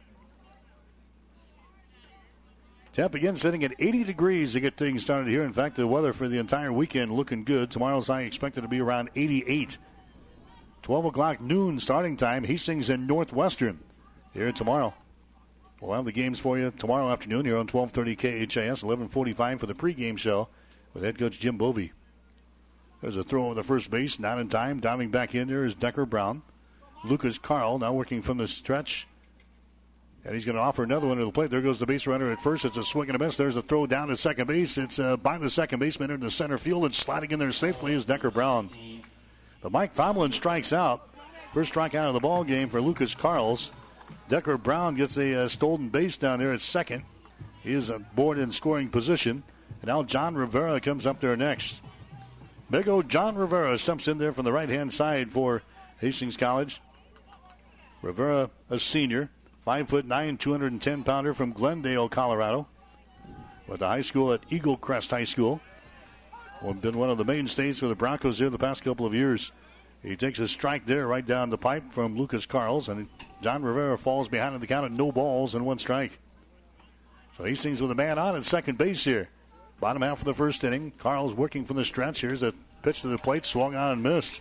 Temp again sitting at eighty degrees to get things started here. In fact, the weather for the entire weekend looking good. Tomorrow's high expected to be around eighty-eight. twelve o'clock noon starting time. Hastings and Northwestern here tomorrow. We'll have the games for you tomorrow afternoon here on twelve thirty K H A S, eleven forty-five for the pregame show with head coach Jim Bovee. There's a throw over the first base, not in time. Diving back in there is Decker Brown. Lucas Carl now working from the stretch. And he's going to offer another one to the plate. There goes the base runner at first. It's a swing and a miss. There's a throw down to second base. It's uh, by the second baseman in the center field. And sliding in there safely is Decker Brown. But Mike Tomlin strikes out. First strikeout of the ball game for Lucas Carls. Decker Brown gets a uh, stolen base down there at second. He is aboard in scoring position. And now John Rivera comes up there next. Big old John Rivera stumps in there from the right-hand side for Hastings College. Rivera, a senior. Five foot nine, two hundred ten pounder from Glendale, Colorado. Went to high school at Eagle Crest High School. Well, been one of the mainstays for the Broncos here the past couple of years. He takes a strike there right down the pipe from Lucas Carls, and John Rivera falls behind in the count at no balls and one strike. So Hastings with a man on at second base here. Bottom half of the first inning. Carls working from the stretch. Here's a pitch to the plate, swung on and missed.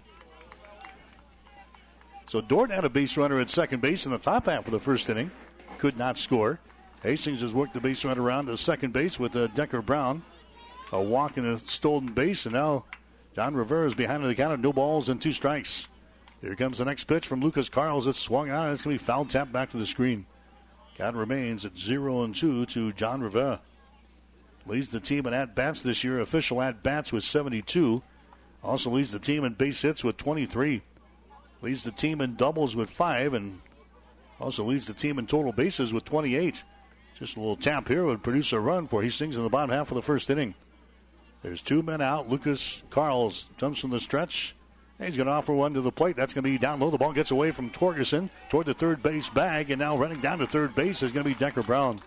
So Dordt had a base runner at second base in the top half of the first inning. Could not score. Hastings has worked the base runner around to second base with uh, Decker Brown. A walk and a stolen base, and now John Rivera is behind the count of no balls and two strikes. Here comes the next pitch from Lucas Carls. It's swung on. It's going to be foul tapped back to the screen. Count remains at zero and two to John Rivera. Leads the team in at-bats this year. Official at-bats with seventy-two. Also leads the team in base hits with twenty-three. Leads the team in doubles with five, and also leads the team in total bases with twenty-eight. Just a little tap here would produce a run for Hastings in the bottom half of the first inning. There's two men out. Lucas Carls comes from the stretch. He's going to offer one to the plate. That's going to be down low. The ball gets away from Torgerson toward the third base bag, and now running down to third base is going to be Decker Brown.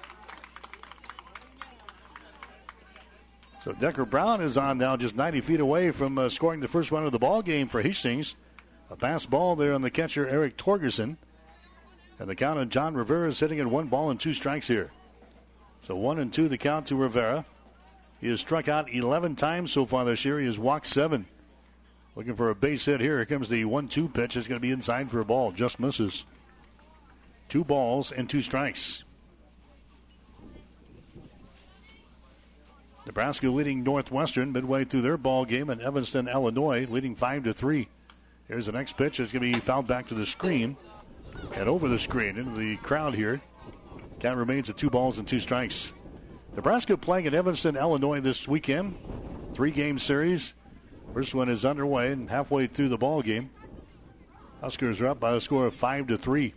So Decker Brown is on now just ninety feet away from uh, scoring the first run of the ball game for Hastings. A pass ball there on the catcher, Eric Torgerson. And the count on John Rivera is sitting at one ball and two strikes here. So one and two the count to Rivera. He has struck out eleven times so far this year. He has walked seven. Looking for a base hit here. Here comes the one two pitch. It's going to be inside for a ball. Just misses. Two balls and two strikes. Nebraska leading Northwestern midway through their ball game in Evanston, Illinois, leading five to three. Here's the next pitch. It's going to be fouled back to the screen and over the screen into the crowd here. Count remains at two balls and two strikes. Nebraska playing at Evanston, Illinois this weekend. Three-game series. First one is underway and halfway through the ball game. Huskers are up by a score of five to three.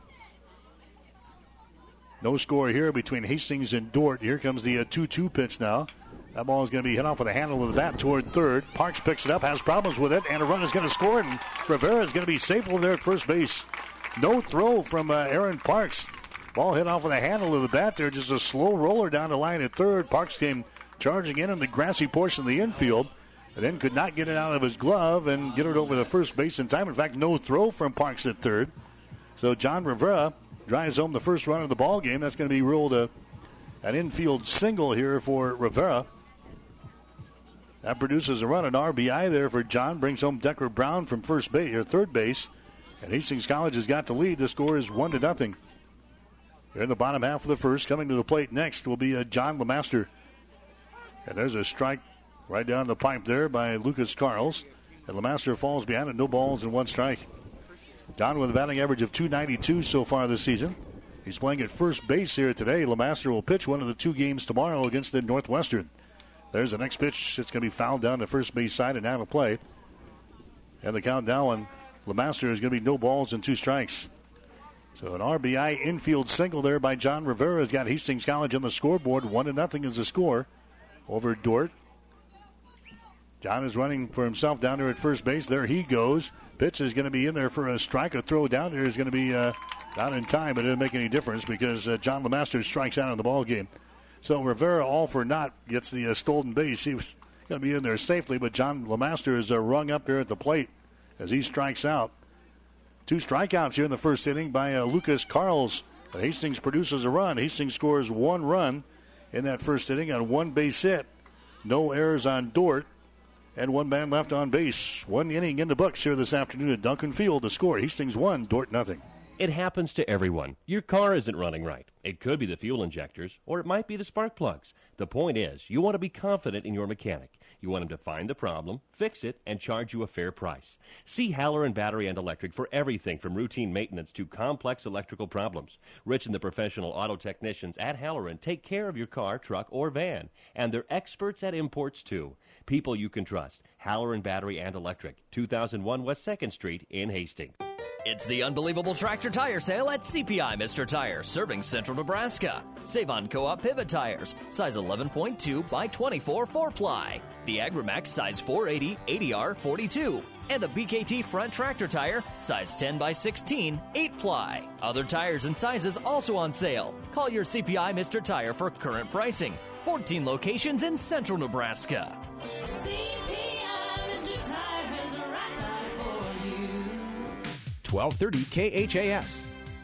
No score here between Hastings and Dordt. Here comes the two two pitch now. That ball is going to be hit off with a handle of the bat toward third. Parks picks it up, has problems with it, and a run is going to score, and Rivera is going to be safe over there at first base. No throw from uh, Aaron Parks. Ball hit off with a handle of the bat there, just a slow roller down the line at third. Parks came charging in in the grassy portion of the infield, and then could not get it out of his glove and get it over the first base in time. In fact, no throw from Parks at third. So John Rivera drives home the first run of the ball game. That's going to be ruled a, an infield single here for Rivera. That produces a run, an R B I there for John. Brings home Decker Brown from first base or third base. And Hastings College has got the lead. The score is one to nothing. Here in the bottom half of the first, coming to the plate next will be uh, John Lemaster. And there's a strike right down the pipe there by Lucas Carls. And Lemaster falls behind it, no balls and one strike. John with a batting average of two ninety-two so far this season. He's playing at first base here today. Lemaster will pitch one of the two games tomorrow against the Northwestern. There's the next pitch. It's going to be fouled down the first base side and out of play. And the count now on Lemaster is going to be no balls and two strikes. So an R B I infield single there by John Rivera has got Hastings College on the scoreboard. One to nothing is the score over Dordt. John is running for himself down there at first base. There he goes. Pitch is going to be in there for a strike. A throw down there is going to be uh, not in time, but it didn't make any difference because uh, John Lemaster strikes out in the ball game. So Rivera, all for naught, gets the uh, stolen base. He was going to be in there safely, but John Lemaster is uh, rung up there at the plate as he strikes out. Two strikeouts here in the first inning by uh, Lucas Carls. But Hastings produces a run. Hastings scores one run in that first inning on one base hit. No errors on Dordt. And one man left on base. One inning in the books here this afternoon at Duncan Field. The score, Hastings one, Dordt nothing. It happens to everyone. Your car isn't running right. It could be the fuel injectors, or it might be the spark plugs. The point is, you want to be confident in your mechanic. You want him to find the problem, fix it, and charge you a fair price. See Halloran Battery and Electric for everything from routine maintenance to complex electrical problems. Rich and the professional auto technicians at Halloran take care of your car, truck, or van. And they're experts at imports, too. People you can trust. Halloran Battery and Electric, two thousand one West second Street in Hastings. It's the unbelievable tractor tire sale at C P I Mister Tire, serving central Nebraska. Save on Co-op pivot tires, size eleven point two by twenty-four four-ply. The AgriMax size four eighty eighty R forty-two. And the B K T front tractor tire, size ten by sixteen, eight-ply. Other tires and sizes also on sale. Call your C P I Mister Tire for current pricing. fourteen locations in central Nebraska. twelve thirty K H A S.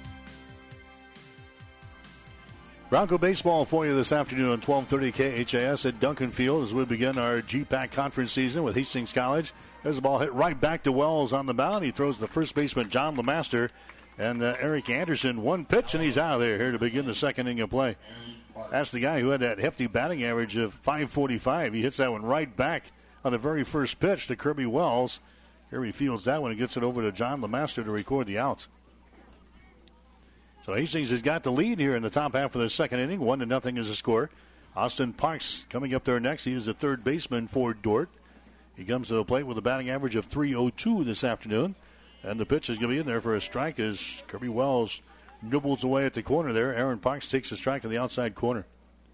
Bronco baseball for you this afternoon on twelve thirty K H A S at Duncan Field as we begin our G PAC conference season with Hastings College. There's the ball hit right back to Wells on the mound. He throws the first baseman, John Lemaster, and uh, Eric Anderson. One pitch, and he's out of there here to begin the second inning of play. That's the guy who had that hefty batting average of five forty-five. He hits that one right back on the very first pitch to Kirby Wells. Kirby fields that one and gets it over to John Lemaster to record the outs. So Hastings has got the lead here in the top half of the second inning. One to nothing is the score. Austin Parks coming up there next. He is the third baseman for Dordt. He comes to the plate with a batting average of three oh two this afternoon. And the pitch is going to be in there for a strike as Kirby Wells nibbles away at the corner there. Aaron Parks takes a strike in the outside corner.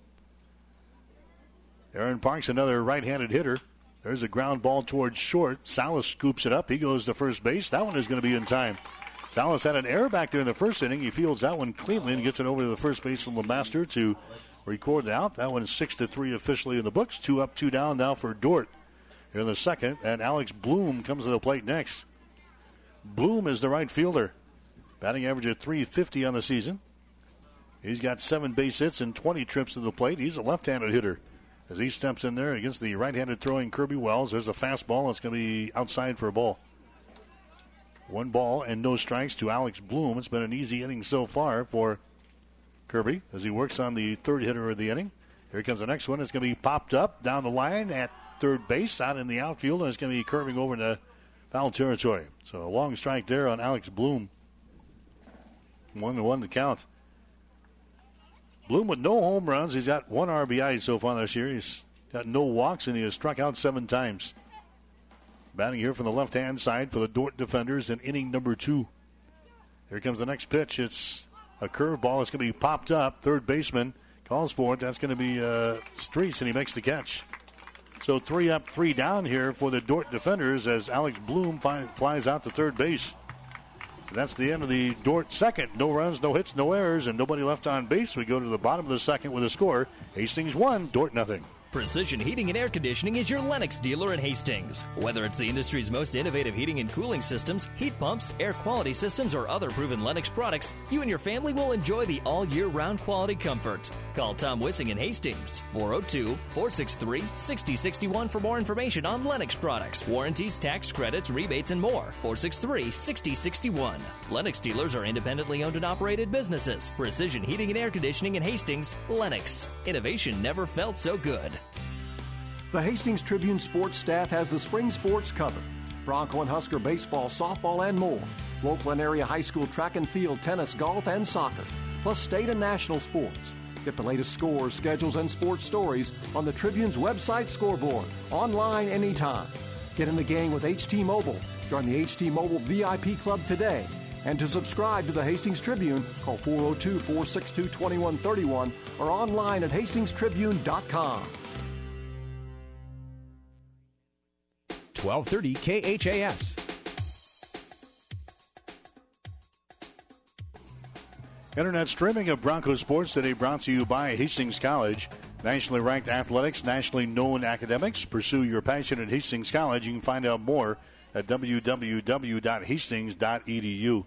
Aaron Parks, another right-handed hitter. There's a ground ball towards short. Salas scoops it up. He goes to first base. That one is going to be in time. Salas had an error back there in the first inning. He fields that one cleanly and gets it over to the first baseman, Lemaster, to record the out. That one is six to three officially in the books. Two up, two down now for Dordt here in the second. And Alex Bloom comes to the plate next. Bloom is the right fielder. Batting average of three fifty on the season. He's got seven base hits and twenty trips to the plate. He's a left-handed hitter. As he steps in there against the right-handed throwing Kirby Wells, there's a fastball. It's going to be outside for a ball. One ball and no strikes to Alex Bloom. It's been an easy inning so far for Kirby as he works on the third hitter of the inning. Here comes the next one. It's going to be popped up down the line at third base, out in the outfield, and it's going to be curving over into foul territory. So a long strike there on Alex Bloom. One to one to count. Bloom with no home runs. He's got one R B I so far this year. He's got no walks, and he has struck out seven times. Batting here from the left-hand side for the Dordt defenders in inning number two. Here comes the next pitch. It's a curveball. It's going to be popped up. Third baseman calls for it. That's going to be uh, Streets, and he makes the catch. So three up, three down here for the Dordt defenders as Alex Bloom fi- flies out to third base. And that's the end of the Dordt second. No runs, no hits, no errors, and nobody left on base. We go to the bottom of the second with a score. Hastings one, Dordt nothing. Precision Heating and Air Conditioning is your Lennox dealer in Hastings. Whether it's the industry's most innovative heating and cooling systems, heat pumps, air quality systems, or other proven Lennox products, you and your family will enjoy the all-year-round quality comfort. Call Tom Wissing in Hastings, four oh two, four six three, six oh six one for more information on Lennox products, warranties, tax credits, rebates, and more. four six three, six oh six one. Lennox dealers are independently owned and operated businesses. Precision Heating and Air Conditioning in Hastings, Lennox. Innovation never felt so good. The Hastings Tribune sports staff has the spring sports covered. Bronco and Husker baseball, softball, and more. Local and area high school track and field, tennis, golf, and soccer. Plus state and national sports. Get the latest scores, schedules, and sports stories on the Tribune's website scoreboard. Online anytime. Get in the game with H T Mobile. Join the H T Mobile V I P Club today. And to subscribe to the Hastings Tribune, call four oh two, four six two, two one three one or online at hastings tribune dot com. twelve thirty K H A S. Internet streaming of Bronco Sports today brought to you by Hastings College. Nationally ranked athletics, nationally known academics. Pursue your passion at Hastings College. You can find out more at w w w dot hastings dot e d u.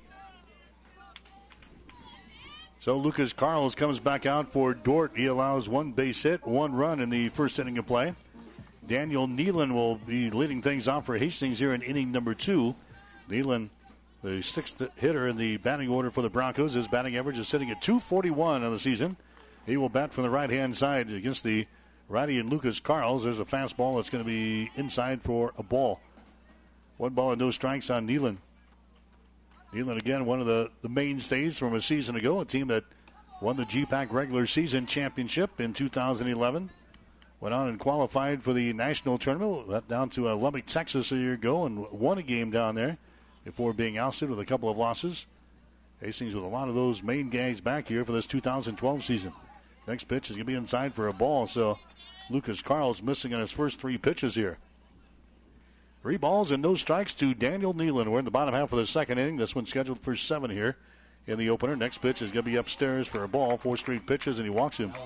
So Lucas Carls comes back out for Dordt. He allows one base hit, one run in the first inning of play. Daniel Nealon will be leading things off for Hastings here in inning number two. Nealon the sixth hitter in the batting order for the Broncos. His batting average is sitting at two forty-one on the season. He will bat from the right-hand side against the righty and Lucas Carls. There's a fastball that's going to be inside for a ball. One ball and no strikes on Nealon. Nealon, again, one of the, the mainstays from a season ago, a team that won the G PAC regular season championship in two thousand eleven. Went on and qualified for the national tournament. Went down to uh, Lubbock, Texas a year ago and won a game down there before being ousted with a couple of losses. Hastings with a lot of those main guys back here for this two thousand twelve season. Next pitch is going to be inside for a ball, so Lucas Carl's missing on his first three pitches here. Three balls and no strikes to Daniel Nealon. We're in the bottom half of the second inning. This one's scheduled for seven here in the opener. Next pitch is going to be upstairs for a ball. Four straight pitches, and he walks him.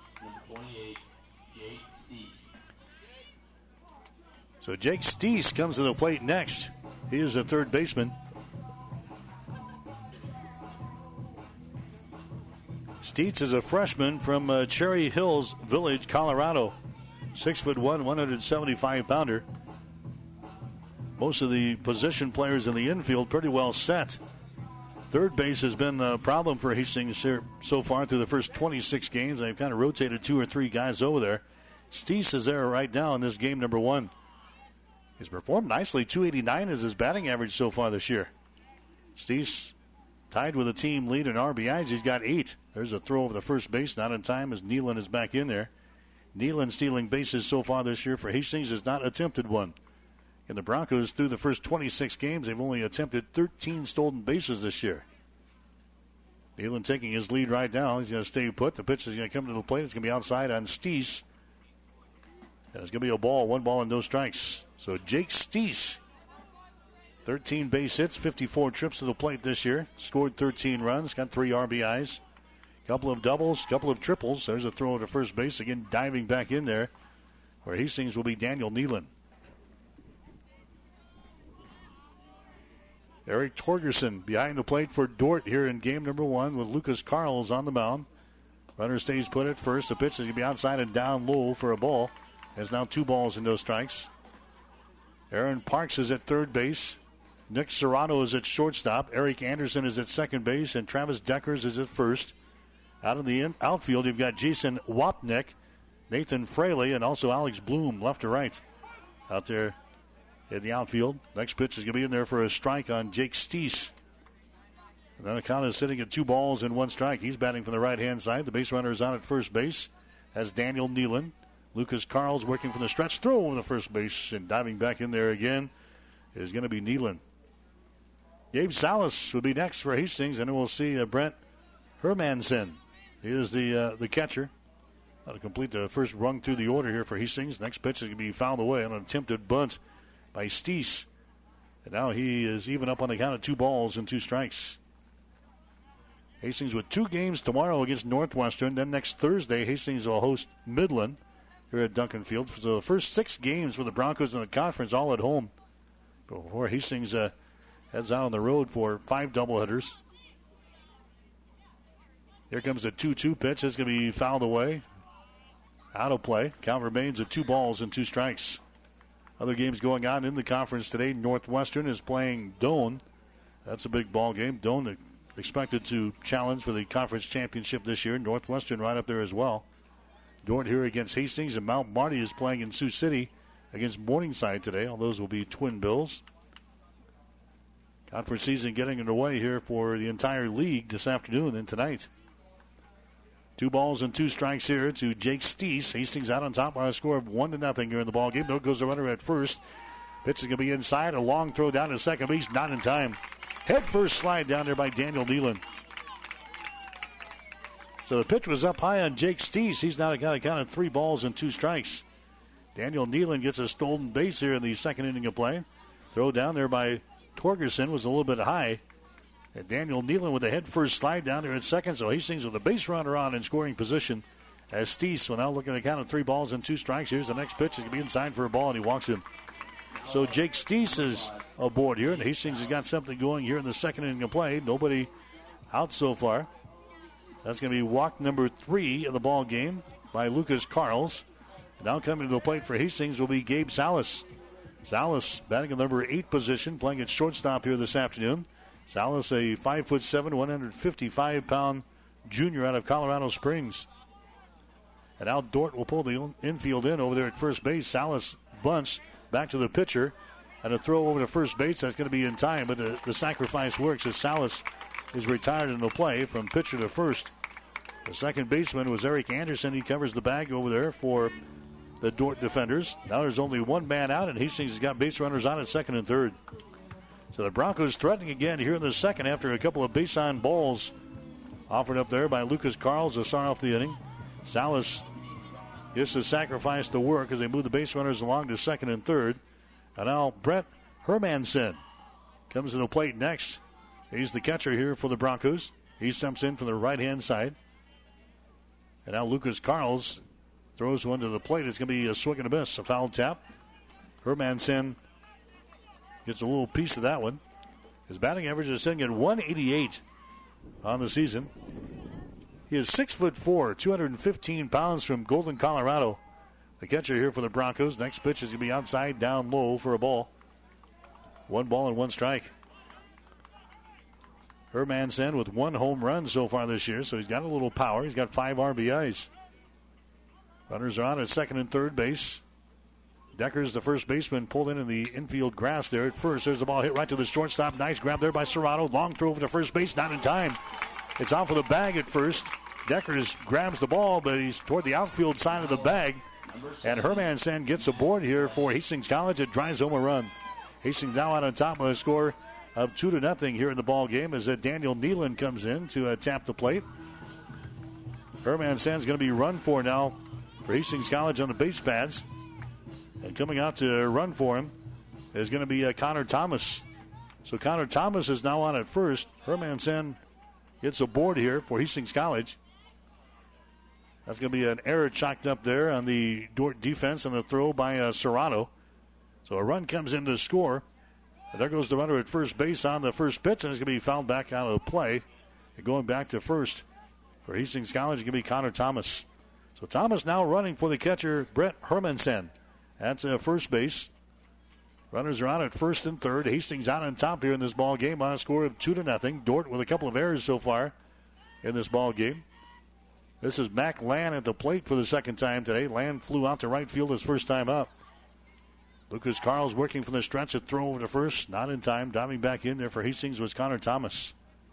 So Jake Steese comes to the plate next. He is the third baseman. Steitz is a freshman from uh, Cherry Hills Village, Colorado. Six foot one, one hundred seventy-five pounder. Most of the position players in the infield pretty well set. Third base has been a problem for Hastings here so far through the first twenty-six games. They've kind of rotated two or three guys over there. Steitz is there right now in this game number one. He's performed nicely. two eighty-nine is his batting average so far this year. Steitz tied with a team lead in R B Is. He's got eight. There's a throw over the first base, not in time as Nealon is back in there. Nealon stealing bases so far this year for Hastings has not attempted one. And the Broncos, through the first twenty-six games, they've only attempted thirteen stolen bases this year. Nealon taking his lead right now. He's going to stay put. The pitch is going to come to the plate. It's going to be outside on Steese. And it's going to be a ball, one ball and no strikes. So Jake Steese, thirteen base hits, fifty-four trips to the plate this year. Scored thirteen runs, got three R B Is. Couple of doubles, couple of triples. There's a throw to first base. Again, diving back in there where Hastings will be Daniel Nealon. Eric Torgerson behind the plate for Dordt here in game number one with Lucas Carls on the mound. Runner stays put at first. The pitch is going to be outside and down low for a ball. There's now two balls and no strikes. Aaron Parks is at third base. Nick Serrano is at shortstop. Eric Anderson is at second base. And Travis Deckers is at first. Out in the in- outfield, you've got Jason Wapnick, Nathan Fraley, and also Alex Bloom, left to right. Out there in the outfield. Next pitch is going to be in there for a strike on Jake Steese. And then Akana is sitting at two balls and one strike. He's batting from the right-hand side. The base runner is on at first base. That's Daniel Nealon. Lucas Carls working from the stretch. Throw over the first base and diving back in there again is going to be Nealon. Gabe Salas will be next for Hastings, and then we'll see uh, Brent Hermansen. He is the uh, the catcher. That'll complete the first rung through the order here for Hastings. Next pitch is going to be fouled away on an attempted bunt by Steese. And now he is even up on the count of two balls and two strikes. Hastings with two games tomorrow against Northwestern. Then next Thursday, Hastings will host Midland here at Duncan Field. So the first six games for the Broncos in the conference all at home before Hastings uh, heads out on the road for five doubleheaders. Here comes the two two pitch. It's going to be fouled away. Out of play. Count remains at two balls and two strikes. Other games going on in the conference today. Northwestern is playing Doane. That's a big ball game. Doane expected to challenge for the conference championship this year. Northwestern right up there as well. Dordt here against Hastings, and Mount Marty is playing in Sioux City against Morningside today. All those will be Twin Bills. Conference season getting underway here for the entire league this afternoon and tonight. Two balls and two strikes here to Jake Steese. Hastings out on top by a score of one to nothing here in the ball game. There goes the runner at first. Pitch is going to be inside. A long throw down to second base, not in time. Head first slide down there by Daniel Nealon. So the pitch was up high on Jake Steese. He's now got a count of three balls and two strikes. Daniel Nealon gets a stolen base here in the second inning of play. Throw down there by Torgerson was a little bit high. And Daniel Nealon with a head first slide down there at second. So Hastings with a base runner on in scoring position as Steese will now look at a count of three balls and two strikes. Here's the next pitch. It's going to be inside for a ball, and he walks him. So Jake Steese is aboard here, and Hastings has got something going here in the second inning of play. Nobody out so far. That's going to be walk number three of the ball game by Lucas Carls. Now coming to the plate for Hastings will be Gabe Salas. Salas batting in number eight position, playing at shortstop here this afternoon. Salas, a five foot seven, one hundred fifty-five pound junior out of Colorado Springs. And now Dort will pull the infield in over there at first base. Salas bunts back to the pitcher. And a throw over to first base. That's going to be in time, but the, the sacrifice works as Salas is retired in the play from pitcher to first. The second baseman was Eric Anderson. He covers the bag over there for the Dort defenders. Now there's only one man out, and Hastings has got base runners on at second and third. So the Broncos threatening again here in the second after a couple of base on balls offered up there by Lucas Carls to start off the inning. Salas gets the sacrifice to work as they move the base runners along to second and third. And now Brett Hermansen comes to the plate next. He's the catcher here for the Broncos. He steps in from the right-hand side. And now Lucas Carls throws one to the plate. It's going to be a swing and a miss, a foul tap. Hermansen gets a little piece of that one. His batting average is sitting at one eighty-eight on the season. He is six foot four, two hundred fifteen pounds from Golden, Colorado. The catcher here for the Broncos. Next pitch is going to be outside, down low for a ball. One ball and one strike. Hermansen with one home run so far this year, so he's got a little power. He's got five R B Is. Runners are on at second and third base. Deckers, the first baseman, pulled in in the infield grass there at first. There's the ball hit right to the shortstop. Nice grab there by Serrato. Long throw over to first base, not in time. It's off of the bag at first. Deckers grabs the ball, but he's toward the outfield side of the bag. And Hermansen gets aboard here for Hastings College. It drives home a run. Hastings now out on top of a score of two to nothing here in the ball game as uh, Daniel Nealon comes in to uh, tap the plate. Hermansen's going to be run for now for Hastings College on the base pads. And coming out to run for him is going to be uh, Connor Thomas. So Connor Thomas is now on at first. Hermansen gets aboard here for Hastings College. That's going to be an error chalked up there on the Dort defense and a throw by uh, Serrato. So a run comes in to score. And there goes the runner at first base on the first pitch, and it's going to be fouled back out of play. And going back to first for Hastings College, it's going to be Connor Thomas. So Thomas now running for the catcher, Brett Hermansen. That's uh, first base. Runners are on at first and third. Hastings out on top here in this ball game on a score of two to nothing. Dort with a couple of errors so far in this ball game. This is Mac Land at the plate for the second time today. Land flew out to right field his first time up. Lucas Carls working from the stretch. A throw over to first. Not in time. Diving back in there for Hastings was Connor Thomas.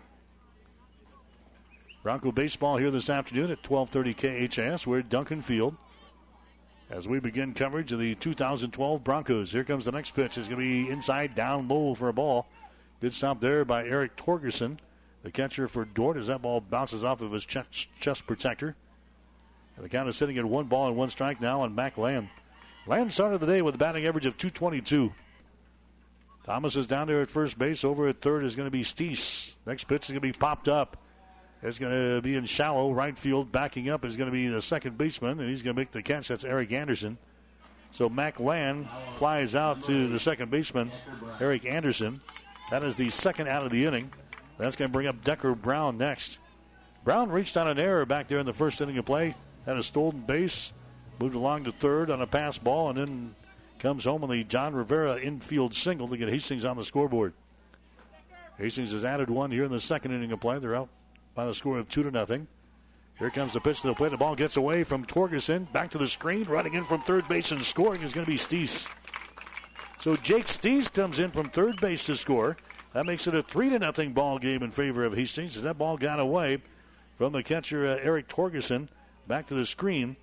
Bronco baseball here this afternoon at twelve thirty K H A S. We're at Duncan Field as we begin coverage of the two thousand twelve Broncos. Here comes the next pitch. It's going to be inside, down low for a ball. Good stop there by Eric Torgerson, the catcher for Dort, as that ball bounces off of his chest, chest protector. And the count is sitting at one ball and one strike now on Mac Land. Land started the day with a batting average of two twenty-two. Thomas is down there at first base. Over at third is going to be Steese. Next pitch is going to be popped up. It's going to be in shallow right field. Backing up is going to be the second baseman, and he's going to make the catch. That's Eric Anderson. So Mac Land flies out to the second baseman, Eric Anderson. That is the second out of the inning. That's going to bring up Decker Brown next. Brown reached on an error back there in the first inning of play. Had a stolen base. Moved along to third on a pass ball, and then comes home on the John Rivera infield single to get Hastings on the scoreboard. Hastings has added one here in the second inning of play. They're out by the score of two to nothing. Here comes the pitch to the plate. The ball gets away from Torgerson. Back to the screen. Running in from third base and scoring is going to be Steese. So Jake Steese comes in from third base to score. That makes it a three to nothing ball game in favor of Hastings as that ball got away from the catcher, uh, Eric Torgerson. Back to the screen.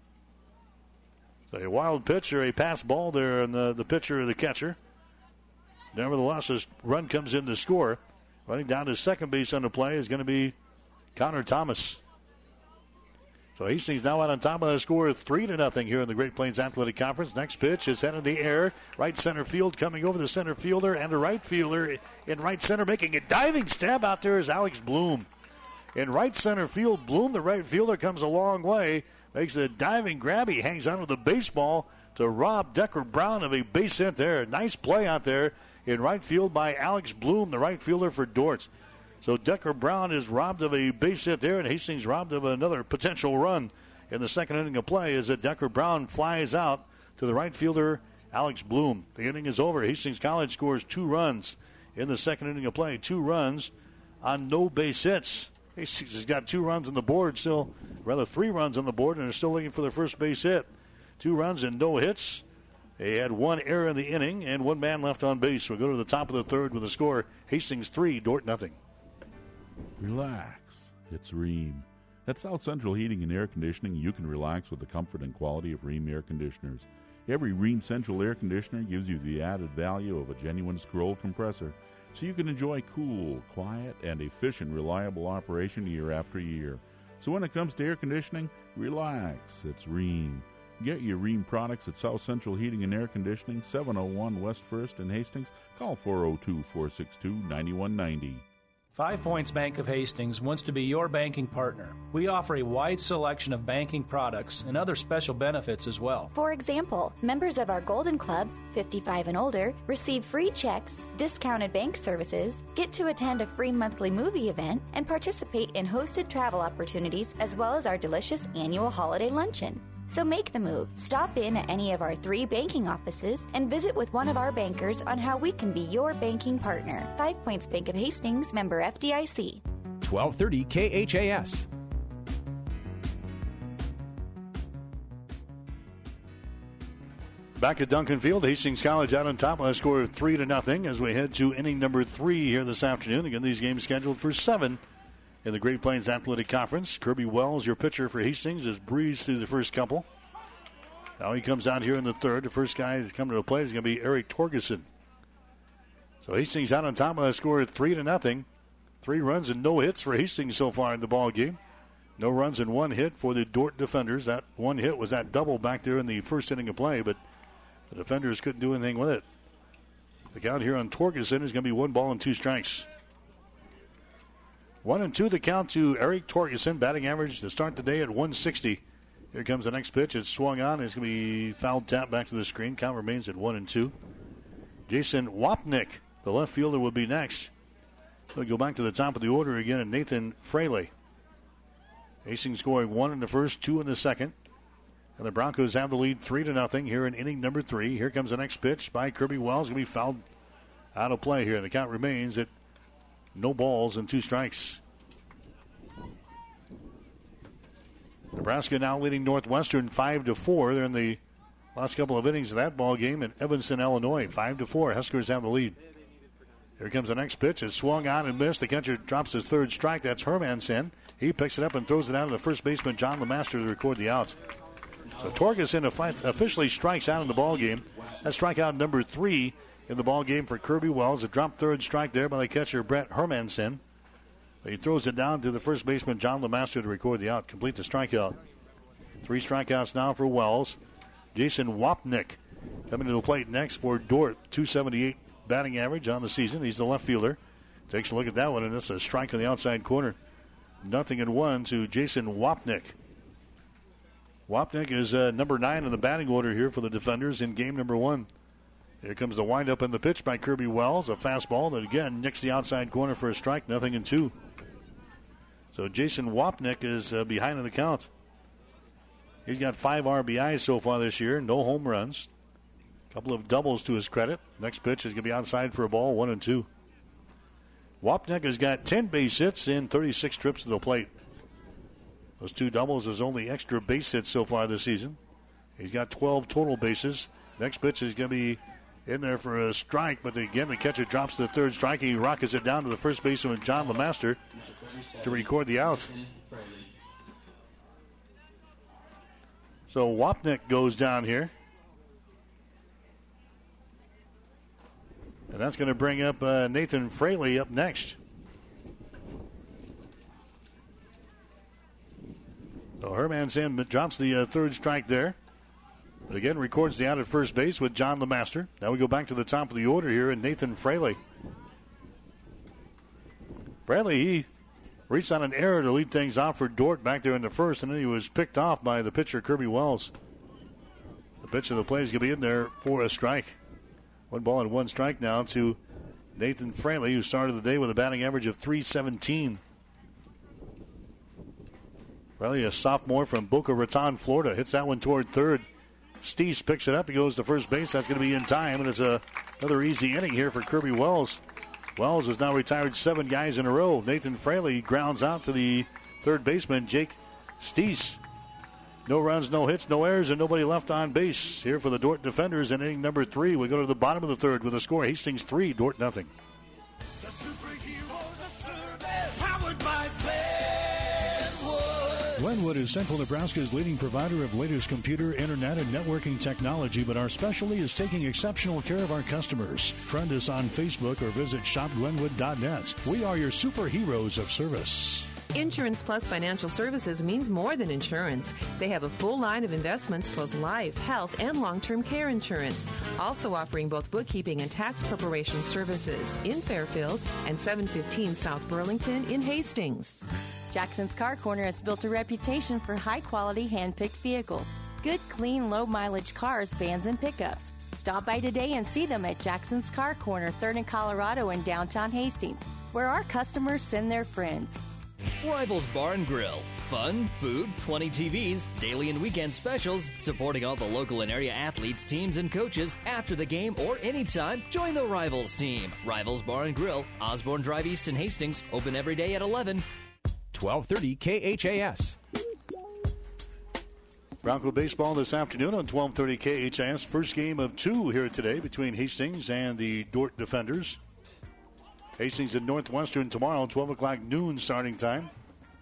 So a wild pitch or a pass ball there, and the, the pitcher or the catcher. Nevertheless, this run comes in to score. Running down to second base on the play is going to be Connor Thomas. So Hastings now out on top of the score of three to nothing here in the Great Plains Athletic Conference. Next pitch is headed in the air. Right center field coming over the center fielder and a right fielder in right center making a diving stab out there is Alex Bloom. In right center field, Bloom, the right fielder, comes a long way. Makes a diving grab. He hangs onto the baseball to rob Decker Brown of a base hit there. Nice play out there in right field by Alex Bloom, the right fielder for Dortz. So Decker Brown is robbed of a base hit there, and Hastings robbed of another potential run in the second inning of play as Decker Brown flies out to the right fielder, Alex Bloom. The inning is over. Hastings College scores two runs in the second inning of play. Two runs on no base hits. Hastings has got two runs on the board, still, rather three runs on the board, and are still looking for their first base hit. Two runs and no hits. They had one error in the inning and one man left on base. We'll go to the top of the third with a score. Hastings three, Dordt nothing. Relax. It's Ream. At South Central Heating and Air Conditioning, you can relax with the comfort and quality of Ream air conditioners. Every Ream Central air conditioner gives you the added value of a genuine scroll compressor, so you can enjoy cool, quiet, and efficient, reliable operation year after year. So when it comes to air conditioning, relax. It's Ream. Get your Ream products at South Central Heating and Air Conditioning, seven oh one West first in Hastings. Call four oh two, four six two, nine one nine oh. Five Points Bank of Hastings wants to be your banking partner. We offer a wide selection of banking products and other special benefits as well. For example, members of our Golden Club, fifty-five and older, receive free checks, discounted bank services, get to attend a free monthly movie event, and participate in hosted travel opportunities as well as our delicious annual holiday luncheon. So make the move. Stop in at any of our three banking offices and visit with one of our bankers on how we can be your banking partner. Five Points Bank of Hastings, member F D I C. twelve thirty K H A S. Back at Duncan Field, Hastings College out on top by a score of three to nothing as we head to inning number three here this afternoon. Again, these games scheduled for seven in the Great Plains Athletic Conference. Kirby Wells, your pitcher for Hastings, has breezed through the first couple. Now he comes out here in the third. The first guy that's coming to the plate is going to be Eric Torgerson. So Hastings out on top by a score of three to nothing. Three runs and no hits for Hastings so far in the ball game. No runs and one hit for the Dordt defenders. That one hit was that double back there in the first inning of play, but the defenders couldn't do anything with it. The count here on Torgerson is going to be one ball and two strikes. One and two, the count to Eric Torgerson. Batting average to start the day at one sixty. Here comes the next pitch. It's swung on. It's going to be fouled tap back to the screen. Count remains at one and two. Jason Wapnick, the left fielder, will be next. We'll go back to the top of the order again, and Nathan Fraley. Hastings scoring one in the first, two in the second. And the Broncos have the lead three to nothing here in inning number three. Here comes the next pitch by Kirby Wells. Going to be fouled out of play here. The count remains at no balls and two strikes. Nebraska now leading Northwestern five to four. They're in the last couple of innings of that ball game in Evanston, Illinois. Five to four. Huskers have the lead. Here comes the next pitch. It's swung on and missed. The catcher drops his third strike. That's Hermansen. He picks it up and throws it out to the first baseman, John Lemaster, to record the outs. So Torgerson officially strikes out in the ball game. That's strikeout number three in the ball game for Kirby Wells. A drop third strike there by the catcher, Brett Hermansen. He throws it down to the first baseman, John Lemaster, to record the out, complete the strikeout. Three strikeouts now for Wells. Jason Wapnick coming to the plate next for Dordt. two seventy-eight batting average on the season. He's the left fielder. Takes a look at that one, and it's a strike on the outside corner. Nothing and one to Jason Wapnick. Wapnick is uh, number nine in the batting order here for the defenders in game number one. Here comes the windup and the pitch by Kirby Wells. A fastball that again nicks the outside corner for a strike. Nothing and two. So Jason Wapnick is uh, behind in the count. He's got five R B Is so far this year. No home runs. A couple of doubles to his credit. Next pitch is going to be outside for a ball. One and two. Wapnick has got ten base hits in thirty-six trips to the plate. Those two doubles is only extra base hits so far this season. He's got twelve total bases. Next pitch is going to be in there for a strike, but again, the catcher drops the third strike. He rockets it down to the first baseman, John Lemaster, to record the out. So Wapnick goes down here. And that's going to bring up uh, Nathan Fraley up next. So Hermansen drops the uh, third strike there. But again, records the out at first base with John Lemaster. Now we go back to the top of the order here, and Nathan Fraley. Fraley, he reached on an error to lead things off for Dordt back there in the first, and then he was picked off by the pitcher, Kirby Wells. The pitch of the play is going to be in there for a strike. One ball and one strike now to Nathan Fraley, who started the day with a batting average of three seventeen. Fraley, a sophomore from Boca Raton, Florida, hits that one toward third. Steese picks it up. He goes to first base. That's going to be in time, and it's a, another easy inning here for Kirby Wells. Wells has now retired seven guys in a row. Nathan Fraley grounds out to the third baseman, Jake Steese. No runs, no hits, no errors, and nobody left on base here for the Dordt defenders in inning number three. We go to the bottom of the third with a score. Hastings three, Dordt nothing. Glenwood is Central Nebraska's leading provider of latest computer, internet, and networking technology, but our specialty is taking exceptional care of our customers. Friend us on Facebook or visit shop glenwood dot net. We are your superheroes of service. Insurance Plus Financial Services means more than insurance. They have a full line of investments plus life, health, and long-term care insurance. Also offering both bookkeeping and tax preparation services in Fairfield and seven fifteen South Burlington in Hastings. Jackson's Car Corner has built a reputation for high-quality, hand-picked vehicles. Good, clean, low-mileage cars, vans, and pickups. Stop by today and see them at Jackson's Car Corner, third and Colorado in downtown Hastings, where our customers send their friends. Rivals Bar and Grill. Fun, food, twenty T Vs, daily and weekend specials, supporting all the local and area athletes, teams, and coaches. After the game or anytime, join the Rivals team. Rivals Bar and Grill, Osborne Drive East in Hastings, open every day at eleven. twelve thirty K H A S. Bronco baseball this afternoon on twelve thirty K H A S. First game of two here today between Hastings and the Dordt defenders. Hastings and Northwestern tomorrow, twelve o'clock noon starting time.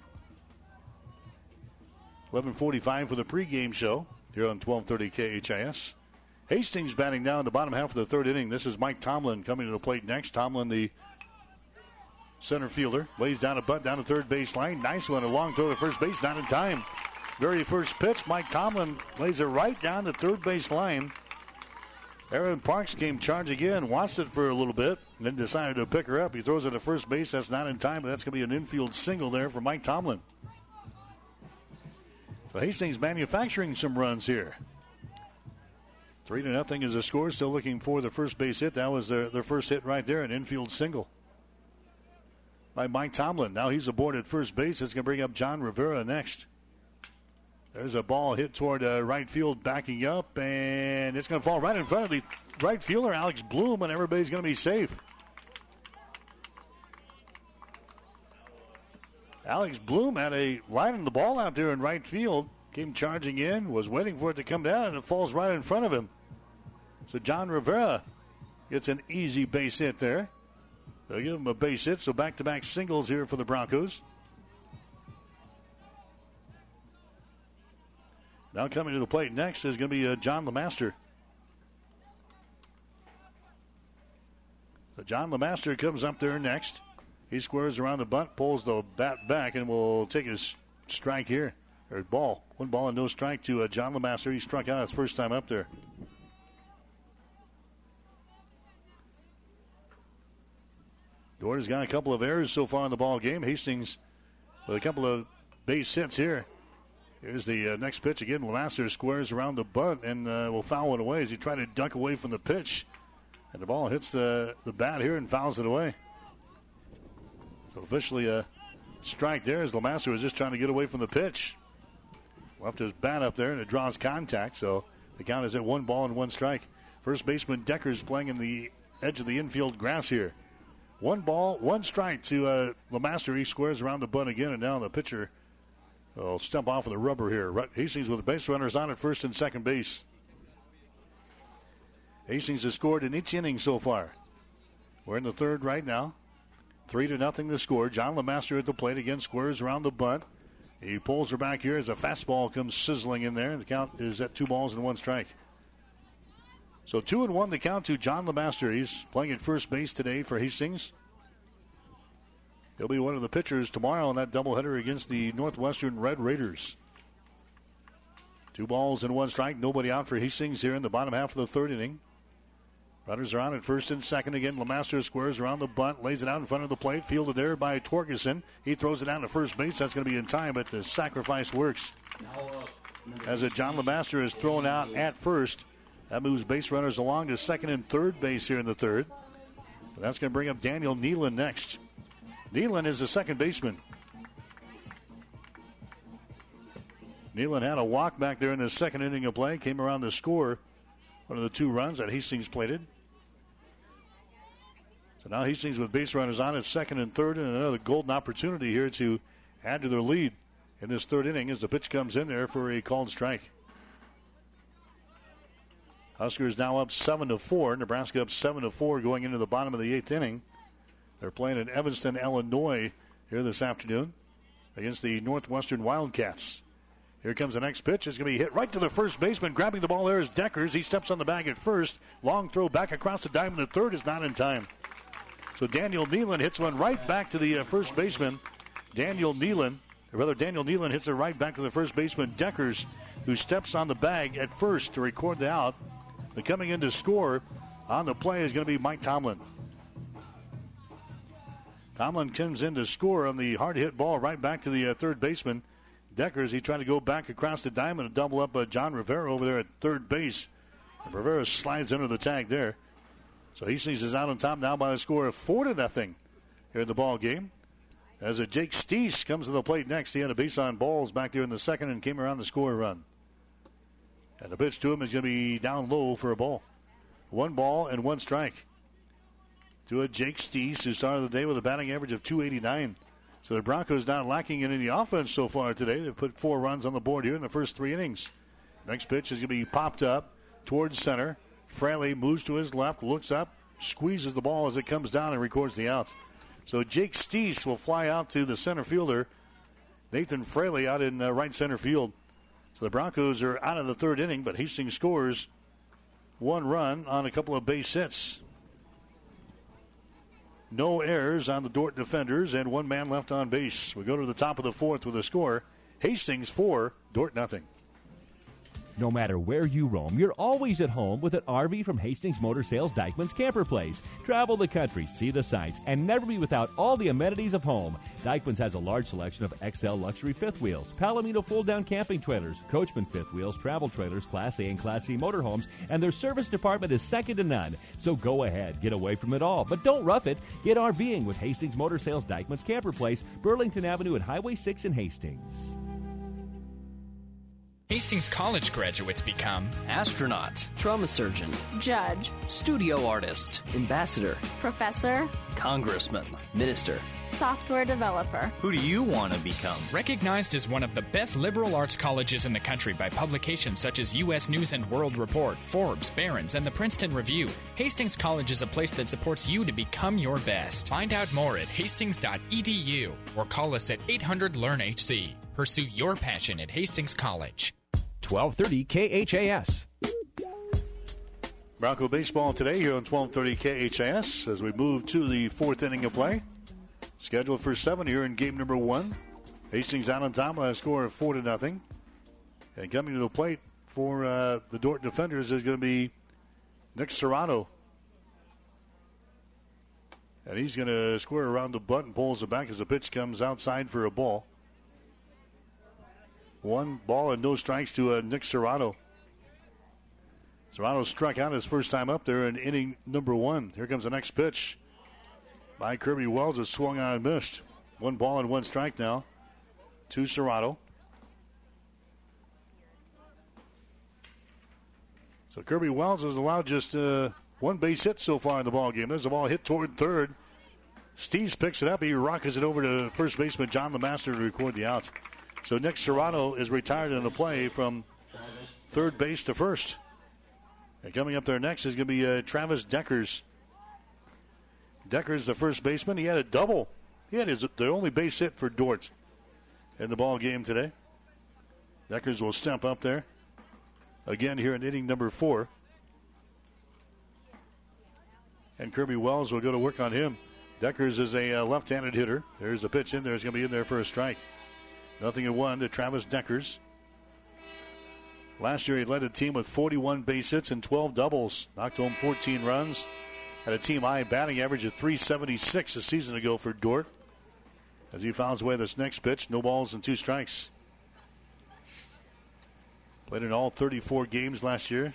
eleven forty-five for the pregame show here on twelve thirty K H A S. Hastings batting down the bottom half of the third inning. This is Mike Tomlin coming to the plate next. Tomlin, the center fielder, lays down a bunt down the third base line. Nice one, a long throw to first base, not in time. Very first pitch, Mike Tomlin lays it right down the third base line. Aaron Parks came charge again, watched it for a little bit, and then decided to pick her up. He throws it to first base. That's not in time, but that's going to be an infield single there for Mike Tomlin. So Hastings manufacturing some runs here. Three to nothing is the score. Still looking for the first base hit. That was their, their first hit right there, an infield single by Mike Tomlin. Now he's aboard at first base. It's going to bring up John Rivera next. There's a ball hit toward uh, right field, backing up, and it's going to fall right in front of the right fielder, Alex Bloom, and everybody's going to be safe. Alex Bloom had a line on the ball out there in right field, came charging in, was waiting for it to come down, and it falls right in front of him. So John Rivera gets an easy base hit there. They'll give him a base hit, so back-to-back singles here for the Broncos. Now coming to the plate next is going to be uh, John LeMaster. So John LeMaster comes up there next. He squares around the bunt, pulls the bat back, and will take his strike here. Or ball. One ball and no strike to uh, John LeMaster. He struck out his first time up there. Dordt has got a couple of errors so far in the ball game. Hastings with a couple of base hits here. Here's the uh, next pitch again. LeMaster squares around the bunt and uh, will foul it away as he tried to duck away from the pitch. And the ball hits the, the bat here and fouls it away. So officially a strike there as LeMaster was just trying to get away from the pitch. Left his bat up there and it draws contact. So the count is at one ball and one strike. First baseman Decker's playing in the edge of the infield grass here. One ball, one strike to uh, LeMaster. He squares around the bunt again, and now the pitcher will stump off of the rubber here. Hastings with the base runners on at first and second base. Hastings has scored in each inning so far. We're in the third right now. Three to nothing the score. John LeMaster at the plate again, squares around the bunt. He pulls her back here as a fastball comes sizzling in there. The count is at two balls and one strike. So two and one the count to John LeMaster. He's playing at first base today for Hastings. He'll be one of the pitchers tomorrow in that doubleheader against the Northwestern Red Raiders. Two balls and one strike. Nobody out for Hastings here in the bottom half of the third inning. Runners are on at first and second again. LeMaster squares around the bunt, lays it out in front of the plate. Fielded there by Torgerson. He throws it down to first base. That's going to be in time, but the sacrifice works. As a John LeMaster is thrown out at first. That moves base runners along to second and third base here in the third. And that's going to bring up Daniel Nealon next. Nealon is the second baseman. Nealon had a walk back there in the second inning of play. Came around to score one of the two runs that Hastings plated. So now Hastings with base runners on at second and third, and another golden opportunity here to add to their lead in this third inning as the pitch comes in there for a called strike. Huskers now up seven to four. Nebraska up seven to four going into the bottom of the eighth inning. They're playing in Evanston, Illinois here this afternoon against the Northwestern Wildcats. Here comes the next pitch. It's going to be hit right to the first baseman. Grabbing the ball there is Deckers. He steps on the bag at first. Long throw back across the diamond. The third is not in time. So Daniel Nealon hits one right back to the uh, first baseman. Daniel Nealon, or rather Daniel Nealon hits it right back to the first baseman, Deckers, who steps on the bag at first to record the out. But coming in to score on the play is going to be Mike Tomlin. Tomlin comes in to score on the hard hit ball right back to the uh, third baseman. Deckers, he tried to go back across the diamond and double up uh, John Rivera over there at third base. And Rivera slides under the tag there. So Hastings is out on top now by a score of four to nothing here in the ball game. As a Jake Steese comes to the plate next, he had a base on balls back there in the second and came around to score a run. And the pitch to him is going to be down low for a ball. One ball and one strike to a Jake Steese, who started the day with a batting average of two eighty-nine. So the Broncos not lacking in any offense so far today. They've put four runs on the board here in the first three innings. Next pitch is going to be popped up towards center. Fraley moves to his left, looks up, squeezes the ball as it comes down and records the out. So Jake Steese will fly out to the center fielder. Nathan Fraley out in uh, right center field. So the Broncos are out of the third inning, but Hastings scores one run on a couple of base hits. No errors on the Dordt defenders and one man left on base. We go to the top of the fourth with a score. Hastings four, Dordt nothing. No matter where you roam, you're always at home with an R V from Hastings Motor Sales Dykeman's Camper Place. Travel the country, see the sights, and never be without all the amenities of home. Dykeman's has a large selection of X L luxury fifth wheels, Palomino fold-down camping trailers, Coachman fifth wheels, travel trailers, Class A and Class C motorhomes, and their service department is second to none. So go ahead, get away from it all, but don't rough it. Get RVing with Hastings Motor Sales Dykeman's Camper Place, Burlington Avenue at Highway six in Hastings. Hastings College graduates become astronaut, trauma surgeon, judge, studio artist, ambassador, professor, congressman, minister, software developer. Who do you want to become? Recognized as one of the best liberal arts colleges in the country by publications such as U S News and World Report, Forbes, Barron's, and the Princeton Review, Hastings College is a place that supports you to become your best. Find out more at hastings dot e d u or call us at eight hundred learn H C. Pursue your passion at Hastings College. twelve thirty K H A S. Bronco baseball today here on twelve thirty K H A S as we move to the fourth inning of play. Scheduled for seven here in game number one. Hastings out on top by a score of four to nothing. And coming to the plate for uh, the Dordt defenders is going to be Nick Serrato. And he's going to square around the butt and pulls it back as the pitch comes outside for a ball. One ball and no strikes to uh, Nick Serrato. Serrato struck out his first time up there in inning number one. Here comes the next pitch by Kirby Wells. It's swung on and missed. One ball and one strike now to Serrato. So Kirby Wells has allowed just uh, one base hit so far in the ball game. There's a ball hit toward third. Steves picks it up. He rockets it over to first baseman John LeMaster to record the out. So Nick Serrato is retired in the play from third base to first. And coming up there next is going to be uh, Travis Deckers. Deckers, the first baseman. He had a double. He had his the only base hit for Dordt in the ball game today. Deckers will step up there again here in inning number four. And Kirby Wells will go to work on him. Deckers is a uh, left-handed hitter. There's a pitch in there. It's going to be in there for a strike. Nothing at one to Travis Deckers. Last year he led a team with forty-one base hits and twelve doubles. Knocked home fourteen runs. Had a team high batting average of three seventy-six a season ago for Dordt. As he fouls away this next pitch, no balls and two strikes. Played in all thirty-four games last year.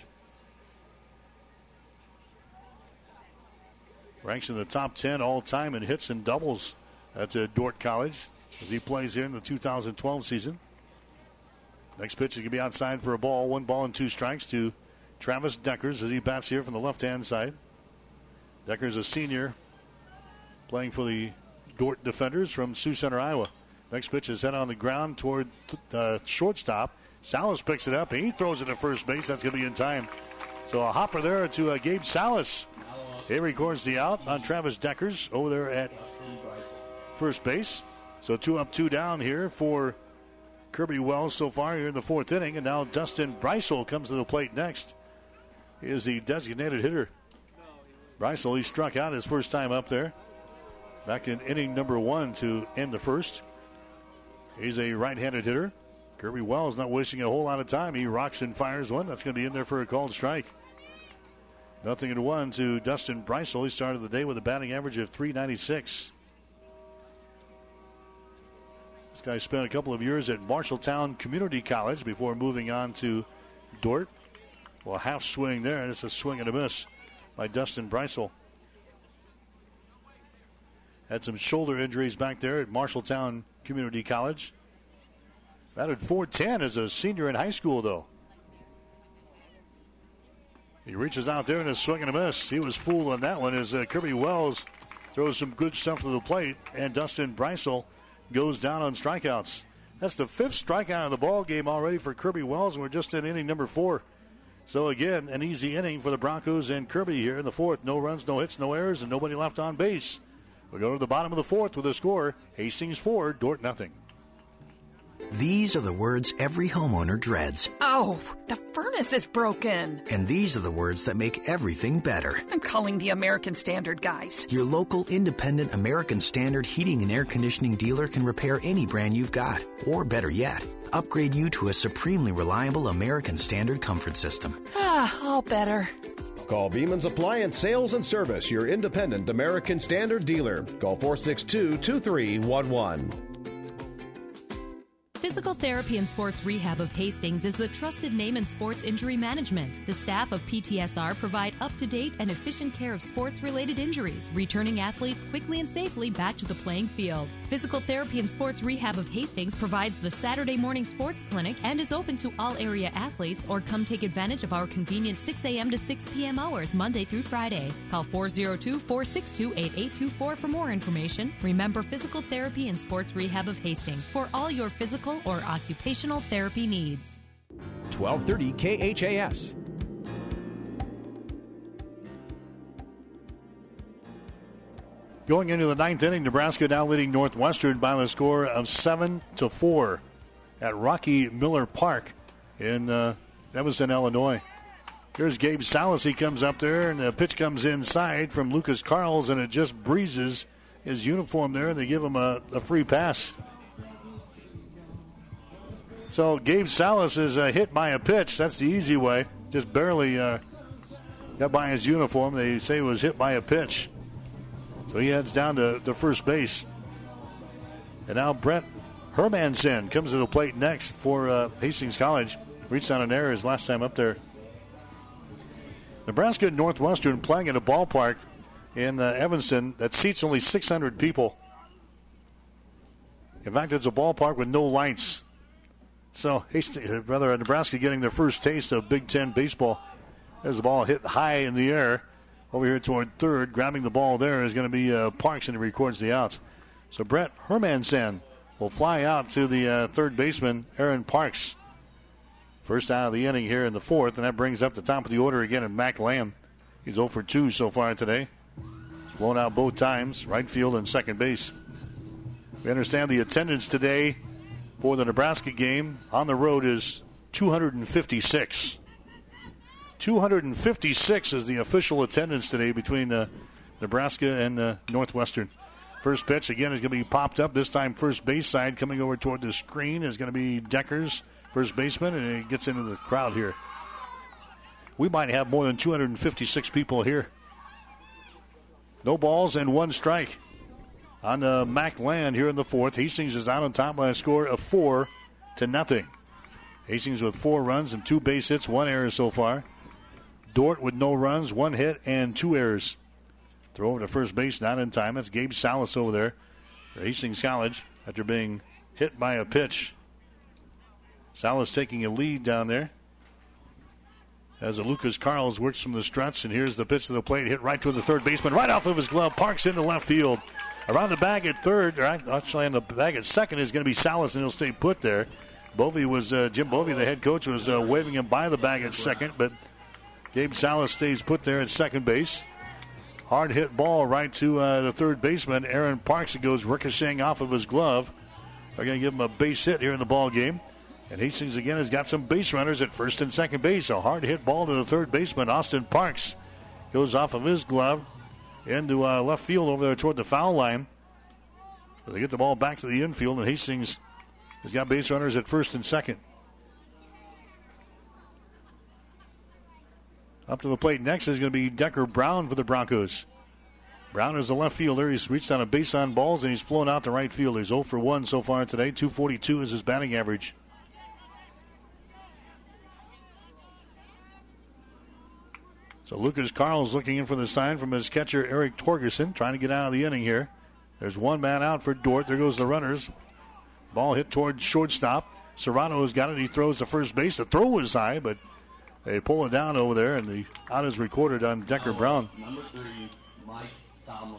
Ranks in the top ten all-time in hits and doubles at uh, Dordt College as he plays here in the two thousand twelve season. Next pitch is going to be outside for a ball. One ball and two strikes to Travis Deckers as he bats here from the left-hand side. Deckers, a senior playing for the Dort defenders from Sioux Center, Iowa. Next pitch is head on the ground toward uh, shortstop. Salas picks it up, and he throws it to first base. That's going to be in time. So a hopper there to uh, Gabe Salas. He records the out on Travis Deckers over there at first base. So two up, two down here for Kirby Wells so far here in the fourth inning. And now Dustin Breisel comes to the plate next. He is the designated hitter. Breisel, he struck out his first time up there. Back in inning number one to end the first. He's a right-handed hitter. Kirby Wells not wasting a whole lot of time. He rocks and fires one. That's going to be in there for a called strike. Nothing at one to Dustin Breisel. He started the day with a batting average of three ninety-six. This guy spent a couple of years at Marshalltown Community College before moving on to Dort. Well, half swing there, and it's a swing and a miss by Dustin Breisel. Had some shoulder injuries back there at Marshalltown Community College. Batted four ten as a senior in high school, though. He reaches out there and a swing and a miss. He was fooled on that one as uh, Kirby Wells throws some good stuff to the plate, and Dustin Breisel goes down on strikeouts. That's the fifth strikeout of the ball game already for Kirby Wells, and we're just in inning number four. So, again, an easy inning for the Broncos and Kirby here in the fourth. No runs, no hits, no errors, and nobody left on base. We go to the bottom of the fourth with a score. Hastings four, Dort nothing. These are the words every homeowner dreads. Oh, the furnace is broken. And these are the words that make everything better. I'm calling the American Standard guys. Your local independent American Standard heating and air conditioning dealer can repair any brand you've got. Or better yet, upgrade you to a supremely reliable American Standard comfort system. Ah, all better. Call Beeman's Appliance Sales and Service, your independent American Standard dealer. Call four six two, two three one one. Physical Therapy and Sports Rehab of Hastings is the trusted name in sports injury management. The staff of P T S R provide up-to-date and efficient care of sports-related injuries, returning athletes quickly and safely back to the playing field. Physical Therapy and Sports Rehab of Hastings provides the Saturday morning sports clinic and is open to all area athletes, or come take advantage of our convenient six a.m. to six p.m. hours Monday through Friday. Call four oh two, four six two, eight eight two four for more information. Remember Physical Therapy and Sports Rehab of Hastings for all your physical or occupational therapy needs. twelve thirty K H A S. Going into the ninth inning, Nebraska now leading Northwestern by the score of seven to four at Rocky Miller Park in uh, Evanston, Illinois. Here's Gabe Salas. He comes up there, and the pitch comes inside from Lucas Carls, and it just breezes his uniform there, and they give him a, a free pass. So Gabe Salas is uh, hit by a pitch. That's the easy way. Just barely uh, got by his uniform. They say he was hit by a pitch. So he heads down to, to first base. And now Brent Hermansen comes to the plate next for uh, Hastings College. Reached on an error his last time up there. Nebraska and Northwestern playing at a ballpark in uh, Evanston that seats only six hundred people. In fact, it's a ballpark with no lights. So, Hastings, rather, Nebraska getting their first taste of Big Ten baseball. There's the ball hit high in the air. Over here toward third, grabbing the ball there is going to be uh, Parks, and he records the outs. So, Brett Hermansen will fly out to the uh, third baseman, Aaron Parks. First out of the inning here in the fourth, and that brings up the top of the order again in Mac Lamb. He's oh for two so far today. He's flown out both times, right field and second base. We understand the attendance today for the Nebraska game on the road is two hundred fifty-six. two hundred fifty-six is the official attendance today between uh, Nebraska and uh, Northwestern. First pitch, again, is going to be popped up. This time first base side coming over toward the screen is going to be Deckers, first baseman, and he gets into the crowd here. We might have more than two hundred fifty-six people here. No balls and one strike on uh, Mac Land here in the fourth. Hastings is out on top by a score of four to nothing. Hastings with four runs and two base hits, one error so far. Dort with no runs, one hit, and two errors. Throw over to first base, not in time. That's Gabe Salas over there for Hastings College after being hit by a pitch. Salas taking a lead down there. as Lucas Carls works from the stretch, and here's the pitch to the plate, hit right to the third baseman, right off of his glove, Parks into left field. Around the bag at third, or actually on the bag at second is going to be Salas, and he'll stay put there. Bovey was, uh, Jim Bovey, the head coach, was uh, waving him by the bag at second, but Gabe Salas stays put there at second base. Hard hit ball right to uh, the third baseman, Aaron Parks. It goes ricocheting off of his glove. They're going to give him a base hit here in the ball game. And Hastings again has got some base runners at first and second base. A hard hit ball to the third baseman, Austin Parks. Goes off of his glove into uh, left field over there toward the foul line. So they get the ball back to the infield, and Hastings has got base runners at first and second. Up to the plate next is going to be Decker Brown for the Broncos. Brown is the left fielder. He's reached on a base on balls, and he's flown out to right field. He's oh for one so far today. two forty-two is his batting average. So Lucas Carl's looking in for the sign from his catcher, Eric Torgerson, trying to get out of the inning here. There's one man out for Dort. There goes the runners. Ball hit towards shortstop. Serrano's got it. He throws to first base. The throw was high, but they pull it down over there, and the out is recorded on Decker Brown. Number three, Mike Tomlin.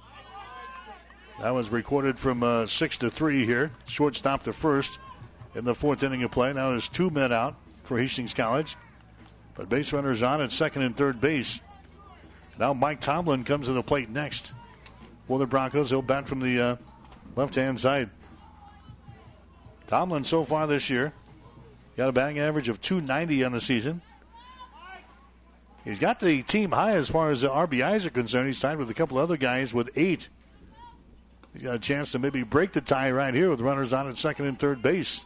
That was recorded from uh, six to three here. Shortstop to first in the fourth inning of play. Now there's two men out for Hastings College. But base runners on at second and third base. Now Mike Tomlin comes to the plate next for the Broncos. He'll bat from the uh, left-hand side. Tomlin so far this year got a batting average of two ninety on the season. He's got the team high as far as the R B Is are concerned. He's tied with a couple other guys with eight. He's got a chance to maybe break the tie right here with runners on at second and third base.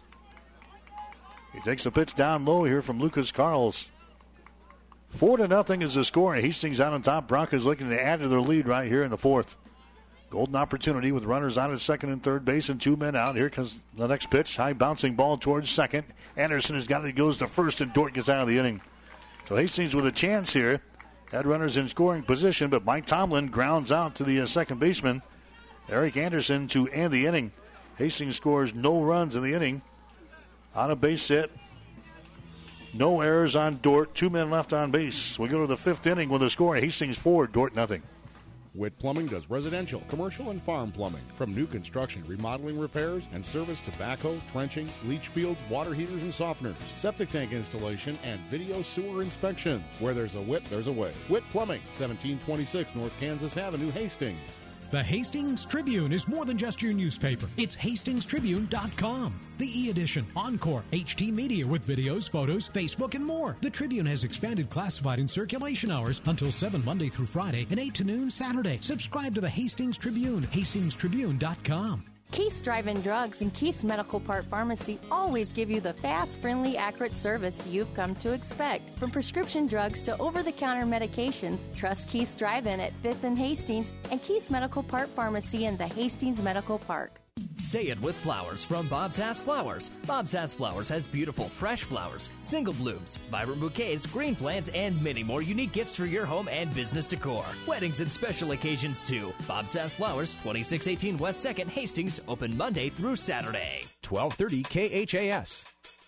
He takes a pitch down low here from Lucas Carls. Four to nothing is the score. Hastings out on top. Broncos looking to add to their lead right here in the fourth. Golden opportunity with runners on at second and third base and two men out. Here comes the next pitch. High bouncing ball towards second. Anderson has got it. He goes to first, and Dort gets out of the inning. So Hastings with a chance here. Had runners in scoring position, but Mike Tomlin grounds out to the uh, second baseman, Eric Anderson, to end the inning. Hastings scores no runs in the inning. On a base hit. No errors on Dort. Two men left on base. We go to the fifth inning with a score. Hastings four, Dort nothing. Witt Plumbing does residential, commercial, and farm plumbing. From new construction, remodeling, repairs, and service to backhoe, trenching, leach fields, water heaters, and softeners, septic tank installation, and video sewer inspections. Where there's a Witt, there's a way. Witt Plumbing, seventeen twenty-six North Kansas Avenue, Hastings. The Hastings Tribune is more than just your newspaper. It's hastings tribune dot com. The e-edition, Encore, H D Media with videos, photos, Facebook, and more. The Tribune has expanded classified and circulation hours until seven Monday through Friday and eight to noon Saturday. Subscribe to the Hastings Tribune, hastings tribune dot com. Keith's Drive-In Drugs and Keith's Medical Park Pharmacy always give you the fast, friendly, accurate service you've come to expect. From prescription drugs to over-the-counter medications, trust Keith's Drive-In at fifth and Hastings and Keith's Medical Park Pharmacy in the Hastings Medical Park. Say it with flowers from Bob's Ass Flowers. Bob's Ass Flowers has beautiful, fresh flowers, single blooms, vibrant bouquets, green plants, and many more unique gifts for your home and business decor. Weddings and special occasions, too. Bob's Ass Flowers, twenty-six eighteen West second, Hastings, open Monday through Saturday. twelve thirty K H A S.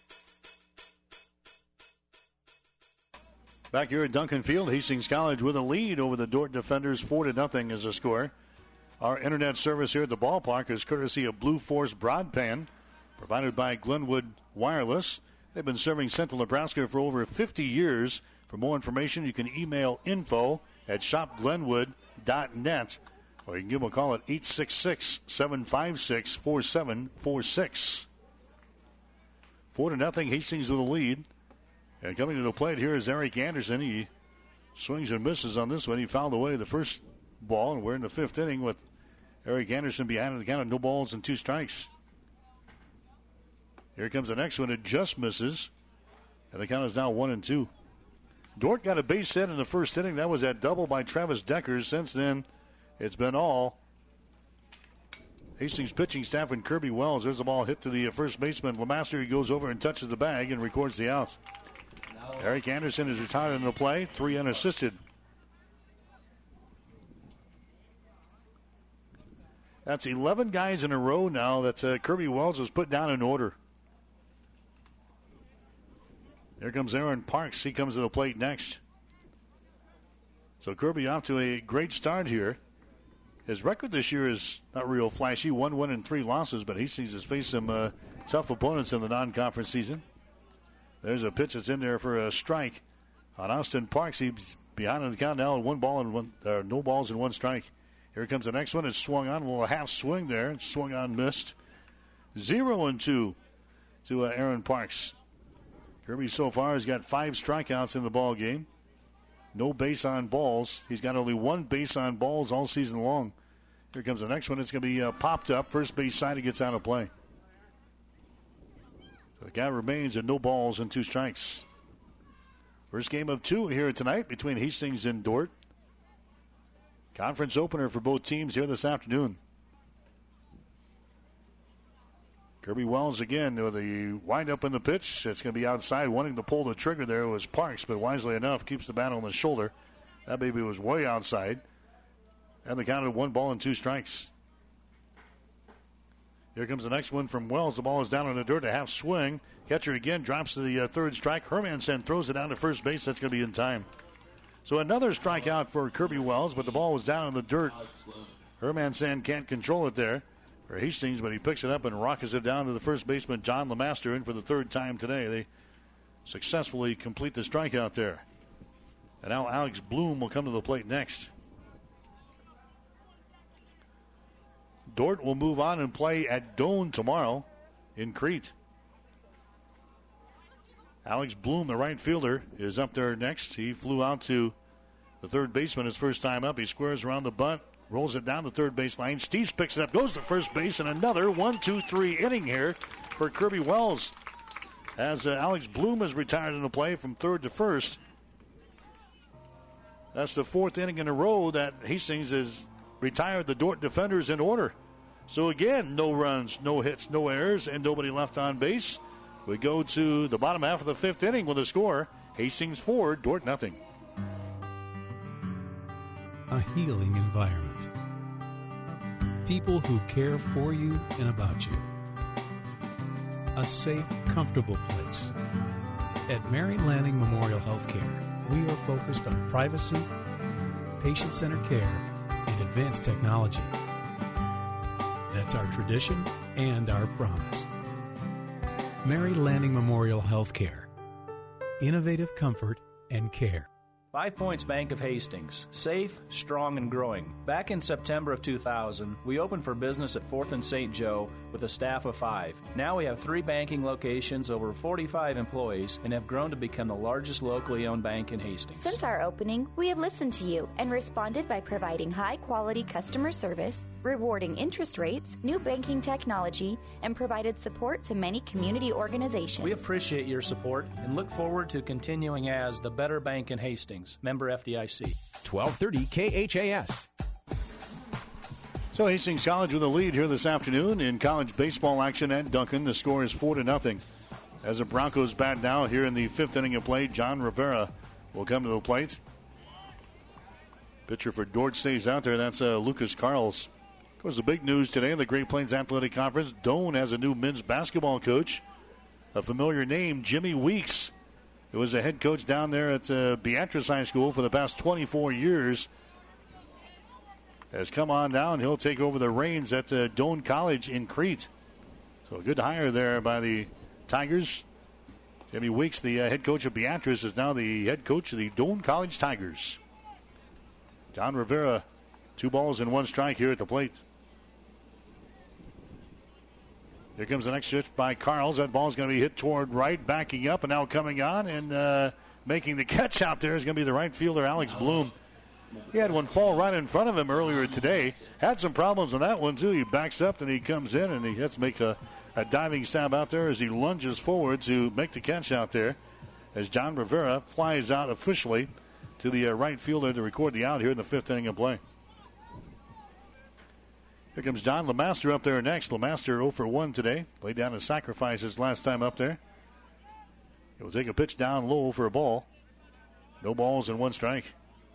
Back here at Duncan Field, Hastings College with a lead over the Dort defenders, four to nothing is the score. Our internet service here at the ballpark is courtesy of Blue Force Broadband, provided by Glenwood Wireless. They've been serving Central Nebraska for over fifty years. For more information, you can email info at shop glenwood dot net, or you can give them a call at eight six six, seven five six, four seven four six. Four to nothing, Hastings with the lead. And coming to the plate here is Eric Anderson. He swings and misses on this one. He fouled away the first ball, and we're in the fifth inning with Eric Anderson behind the count of no balls and two strikes. Here comes the next one. It just misses, and the count is now one and two. Dort got a base hit in the first inning. That was that double by Travis Deckers. Since then, it's been all Hastings pitching staff and Kirby Wells. There's the ball hit to the first baseman. Lemaster, he goes over and touches the bag and records the outs. Eric Anderson is retired in the play, three unassisted. That's eleven guys in a row now that uh, Kirby Wells has put down in order. Here comes Aaron Parks. He comes to the plate next. So Kirby off to a great start here. His record this year is not real flashy. One win and three losses, but Hastings has faced some uh, tough opponents in the non-conference season. There's a pitch that's in there for a strike on Austin Parks. He's behind on the count now, one ball and one, uh, no balls and one strike. Here comes the next one. It's swung on. Well, a half swing there. It's swung on, missed. Zero and two to uh, Aaron Parks. Kirby so far has got five strikeouts in the ball game. No base on balls. He's got only one base on balls all season long. Here comes the next one. It's going to be uh, popped up. First base side, it gets out of play. So the guy remains at no balls and two strikes. First game of two here tonight between Hastings and Dordt. Conference opener for both teams here this afternoon. Kirby Wells again with the wind-up in the pitch. It's going to be outside. Wanting to pull the trigger there was Parks, but wisely enough keeps the bat on the shoulder. That baby was way outside. And they counted one ball and two strikes. Here comes the next one from Wells. The ball is down in the dirt, a half swing. Catcher again drops to the uh, third strike. Hermansen throws it down to first base. That's going to be in time. So another strikeout for Kirby Wells, but the ball was down in the dirt. Hermansen can't control it there for Hastings, but he picks it up and rockets it down to the first baseman, John Lemaster, in for the third time today. They successfully complete the strikeout there. And now Alex Bloom will come to the plate next. Dordt will move on and play at Doane tomorrow in Crete. Alex Bloom, the right fielder, is up there next. He flew out to the third baseman his first time up. He squares around the bunt, rolls it down the third base line. Steves picks it up, goes to first base, and another one, two, three inning here for Kirby Wells. As uh, Alex Bloom is retired in the play from third to first. That's the fourth inning in a row that Hastings has retired the Dordt defenders in order. So again, no runs, no hits, no errors, and nobody left on base. We go to the bottom half of the fifth inning with a score. Hastings four, Dordt nothing. A healing environment. People who care for you and about you. A safe, comfortable place. At Mary Lanning Memorial Healthcare, we are focused on privacy, patient-centered care, and advanced technology. That's our tradition and our promise. Mary Lanning Memorial Healthcare. Innovative comfort and care. Five Points Bank of Hastings. Safe, strong, and growing. Back in September of two thousand, we opened for business at fourth and Saint Joe with a staff of five. Now we have three banking locations, over forty-five employees, and have grown to become the largest locally owned bank in Hastings. Since our opening, we have listened to you and responded by providing high-quality customer service, rewarding interest rates, new banking technology, and provided support to many community organizations. We appreciate your support and look forward to continuing as the better bank in Hastings. Member F D I C. twelve thirty K H A S. So Hastings College with a lead here this afternoon in college baseball action at Duncan. The score is four to nothing. As the Broncos bat now here in the fifth inning of play, John Rivera will come to the plate. Pitcher for Dordt stays out there. That's uh, Lucas Carls. Of course, the big news today in the Great Plains Athletic Conference, Doane has a new men's basketball coach, a familiar name, Jimmy Weeks. Who was a head coach down there at uh, Beatrice High School for the past twenty-four years. Has come on down. He'll take over the reins at uh, Doane College in Crete. So a good hire there by the Tigers. Jimmy Weeks, the uh, head coach of Beatrice, is now the head coach of the Doane College Tigers. John Rivera, two balls and one strike here at the plate. Here comes the next shift by Carls. That ball's going to be hit toward right, backing up, and now coming on and uh, making the catch out there is going to be the right fielder, Alex Bloom. He had one fall right in front of him earlier today. Had some problems on that one, too. He backs up, and he comes in, and he has to make a, a diving stab out there as he lunges forward to make the catch out there as John Rivera flies out officially to the uh, right fielder to record the out here in the fifth inning of play. Here comes John Lemaster up there next. Lemaster oh for one today. Laid down his sacrifices last time up there. He will take a pitch down low for a ball. No balls and one strike.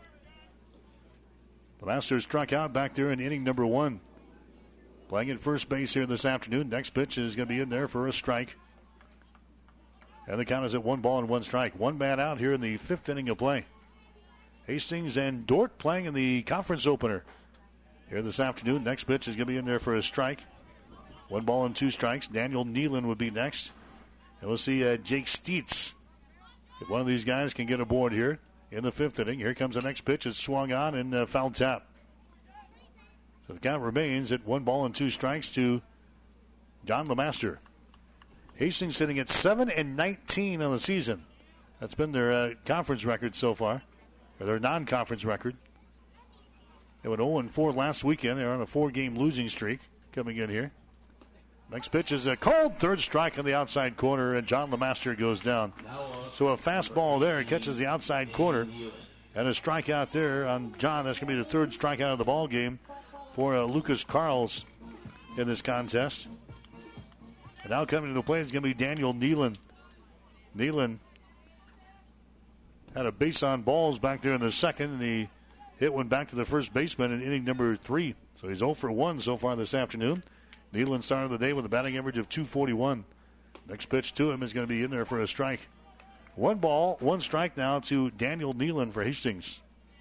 Lemaster struck out back there in inning number one. Playing at first base here this afternoon. Next pitch is going to be in there for a strike. And the count is at one ball and one strike. One man out here in the fifth inning of play. Hastings and Dordt playing in the conference opener here this afternoon. Next pitch is going to be in there for a strike. One ball and two strikes. Daniel Nealon would be next. And we'll see uh, Jake Steitz. If one of these guys can get aboard here in the fifth inning. Here comes the next pitch. It's swung on and uh, foul tap. So the count remains at one ball and two strikes to John LeMaster. Hastings sitting at seven and nineteen on the season. That's been their uh, conference record so far, or their non-conference record. They went oh and four last weekend. They're on a four-game losing streak coming in here. Next pitch is a called third strike on the outside corner, and John LeMaster goes down. So a fastball there catches the outside corner, and a strikeout there on John. That's going to be the third strikeout of the ball game for uh, Lucas Carls in this contest. And now coming to the plate is going to be Daniel Nealon. Nealon had a base on balls back there in the second, and he hit one back to the first baseman in inning number three. So he's oh for one so far this afternoon. Nealon started the day with a batting average of two forty-one. Next pitch to him is going to be in there for a strike. One ball, one strike now to Daniel Nealon for Hastings.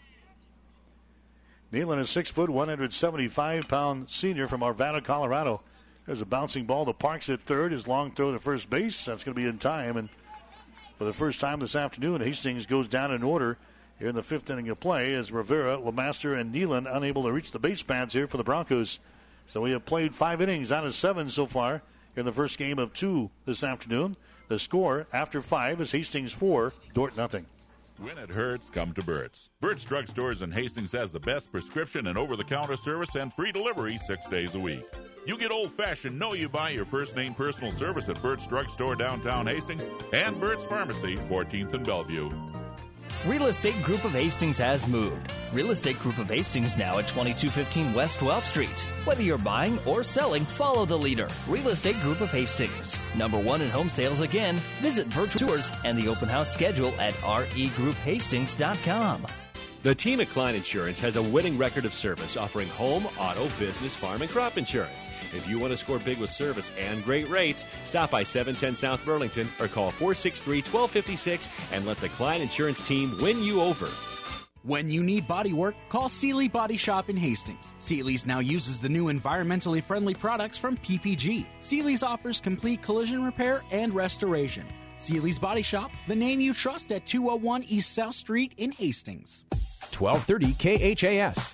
Nealon is six foot, one hundred seventy-five pound senior from Arvada, Colorado. There's a bouncing ball to Parks at third. His long throw to first base. That's going to be in time. And for the first time this afternoon, Hastings goes down in order here in the fifth inning of play as Rivera, LeMaster, and Nealon unable to reach the base paths here for the Broncos. So we have played five innings out of seven so far in the first game of two this afternoon. The score after five is Hastings four, Dordt nothing. When it hurts, come to Burt's. Burt's Drug Stores in Hastings has the best prescription and over-the-counter service and free delivery six days a week. You get old-fashioned, know you buy your first-name personal service at Burt's Drug Store downtown Hastings and Burt's Pharmacy, fourteenth and Bellevue. Real Estate Group of Hastings has moved. Real Estate Group of Hastings now at twenty-two fifteen West twelfth Street. Whether you're buying or selling, follow the leader. Real Estate Group of Hastings. Number one in home sales again. Visit virtual tours and the open house schedule at r e group hastings dot com. The team at Klein Insurance has a winning record of service, offering home, auto, business, farm, and crop insurance. If you want to score big with service and great rates, stop by seven ten South Burlington or call four six three, one two five six and let the Klein Insurance team win you over. When you need body work, call Seeley Body Shop in Hastings. Seeley's now uses the new environmentally friendly products from P P G. Seeley's offers complete collision repair and restoration. Seeley's Body Shop, the name you trust at two oh one East South Street in Hastings. twelve thirty K H A S.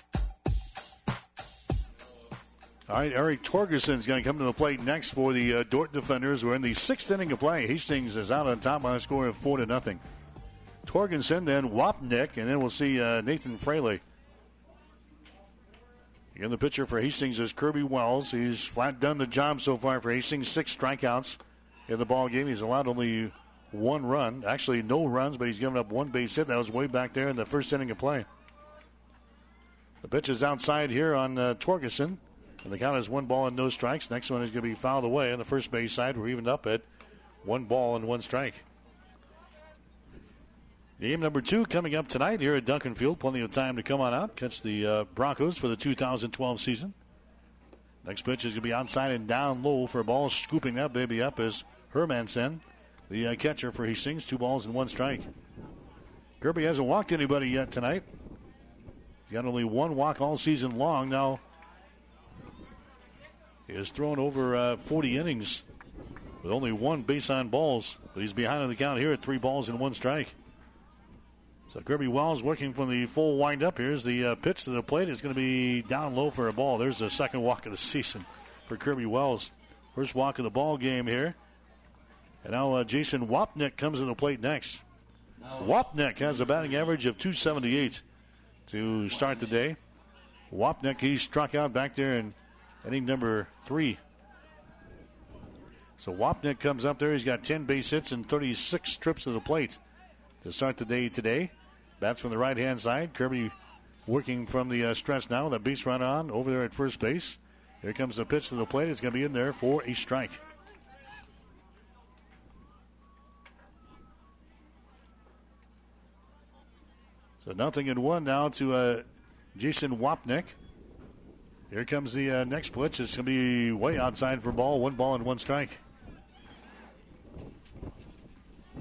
All right, Eric Torgerson is going to come to the plate next for the uh, Dordt defenders. We're in the sixth inning of play. Hastings is out on top by a score of four to nothing. Torgerson, then Wapnick, and then we'll see uh, Nathan Fraley. Again, the pitcher for Hastings is Kirby Wells. He's flat done the job so far for Hastings. Six strikeouts in the ball game. He's allowed only one run. Actually, no runs, but he's given up one base hit. That was way back there in the first inning of play. The pitch is outside here on uh, Torgerson. And the count is one ball and no strikes. Next one is going to be fouled away on the first base side. We're evened up at one ball and one strike. Game number two coming up tonight here at Duncan Field. Plenty of time to come on out, catch the uh, Broncos for the two thousand twelve season. Next pitch is going to be outside and down low for a ball. Scooping that baby up is Hermansen, the uh, catcher for Hastings. Two balls and one strike. Kirby hasn't walked anybody yet tonight. He's got only one walk all season long. Now, he has thrown over uh, forty innings with only one base on balls. But he's behind on the count here at three balls and one strike. So Kirby Wells working from the full windup. Here's the uh, pitch to the plate. It's going to be down low for a ball. There's the second walk of the season for Kirby Wells. First walk of the ball game here. And now uh, Jason Wapnick comes to the plate next. Wapnick has a batting average of two seventy-eight to start the day. Wapnick, he struck out back there in inning number three. So Wapnick comes up there. He's got ten base hits and thirty-six trips to the plate to start the day today. Bats from the right-hand side. Kirby working from the uh, stretch now with a base run on over there at first base. Here comes the pitch to the plate. It's going to be in there for a strike. So nothing in one now to uh, Jason Wapnick. Here comes the uh, next pitch. It's going to be way outside for ball. One ball and one strike.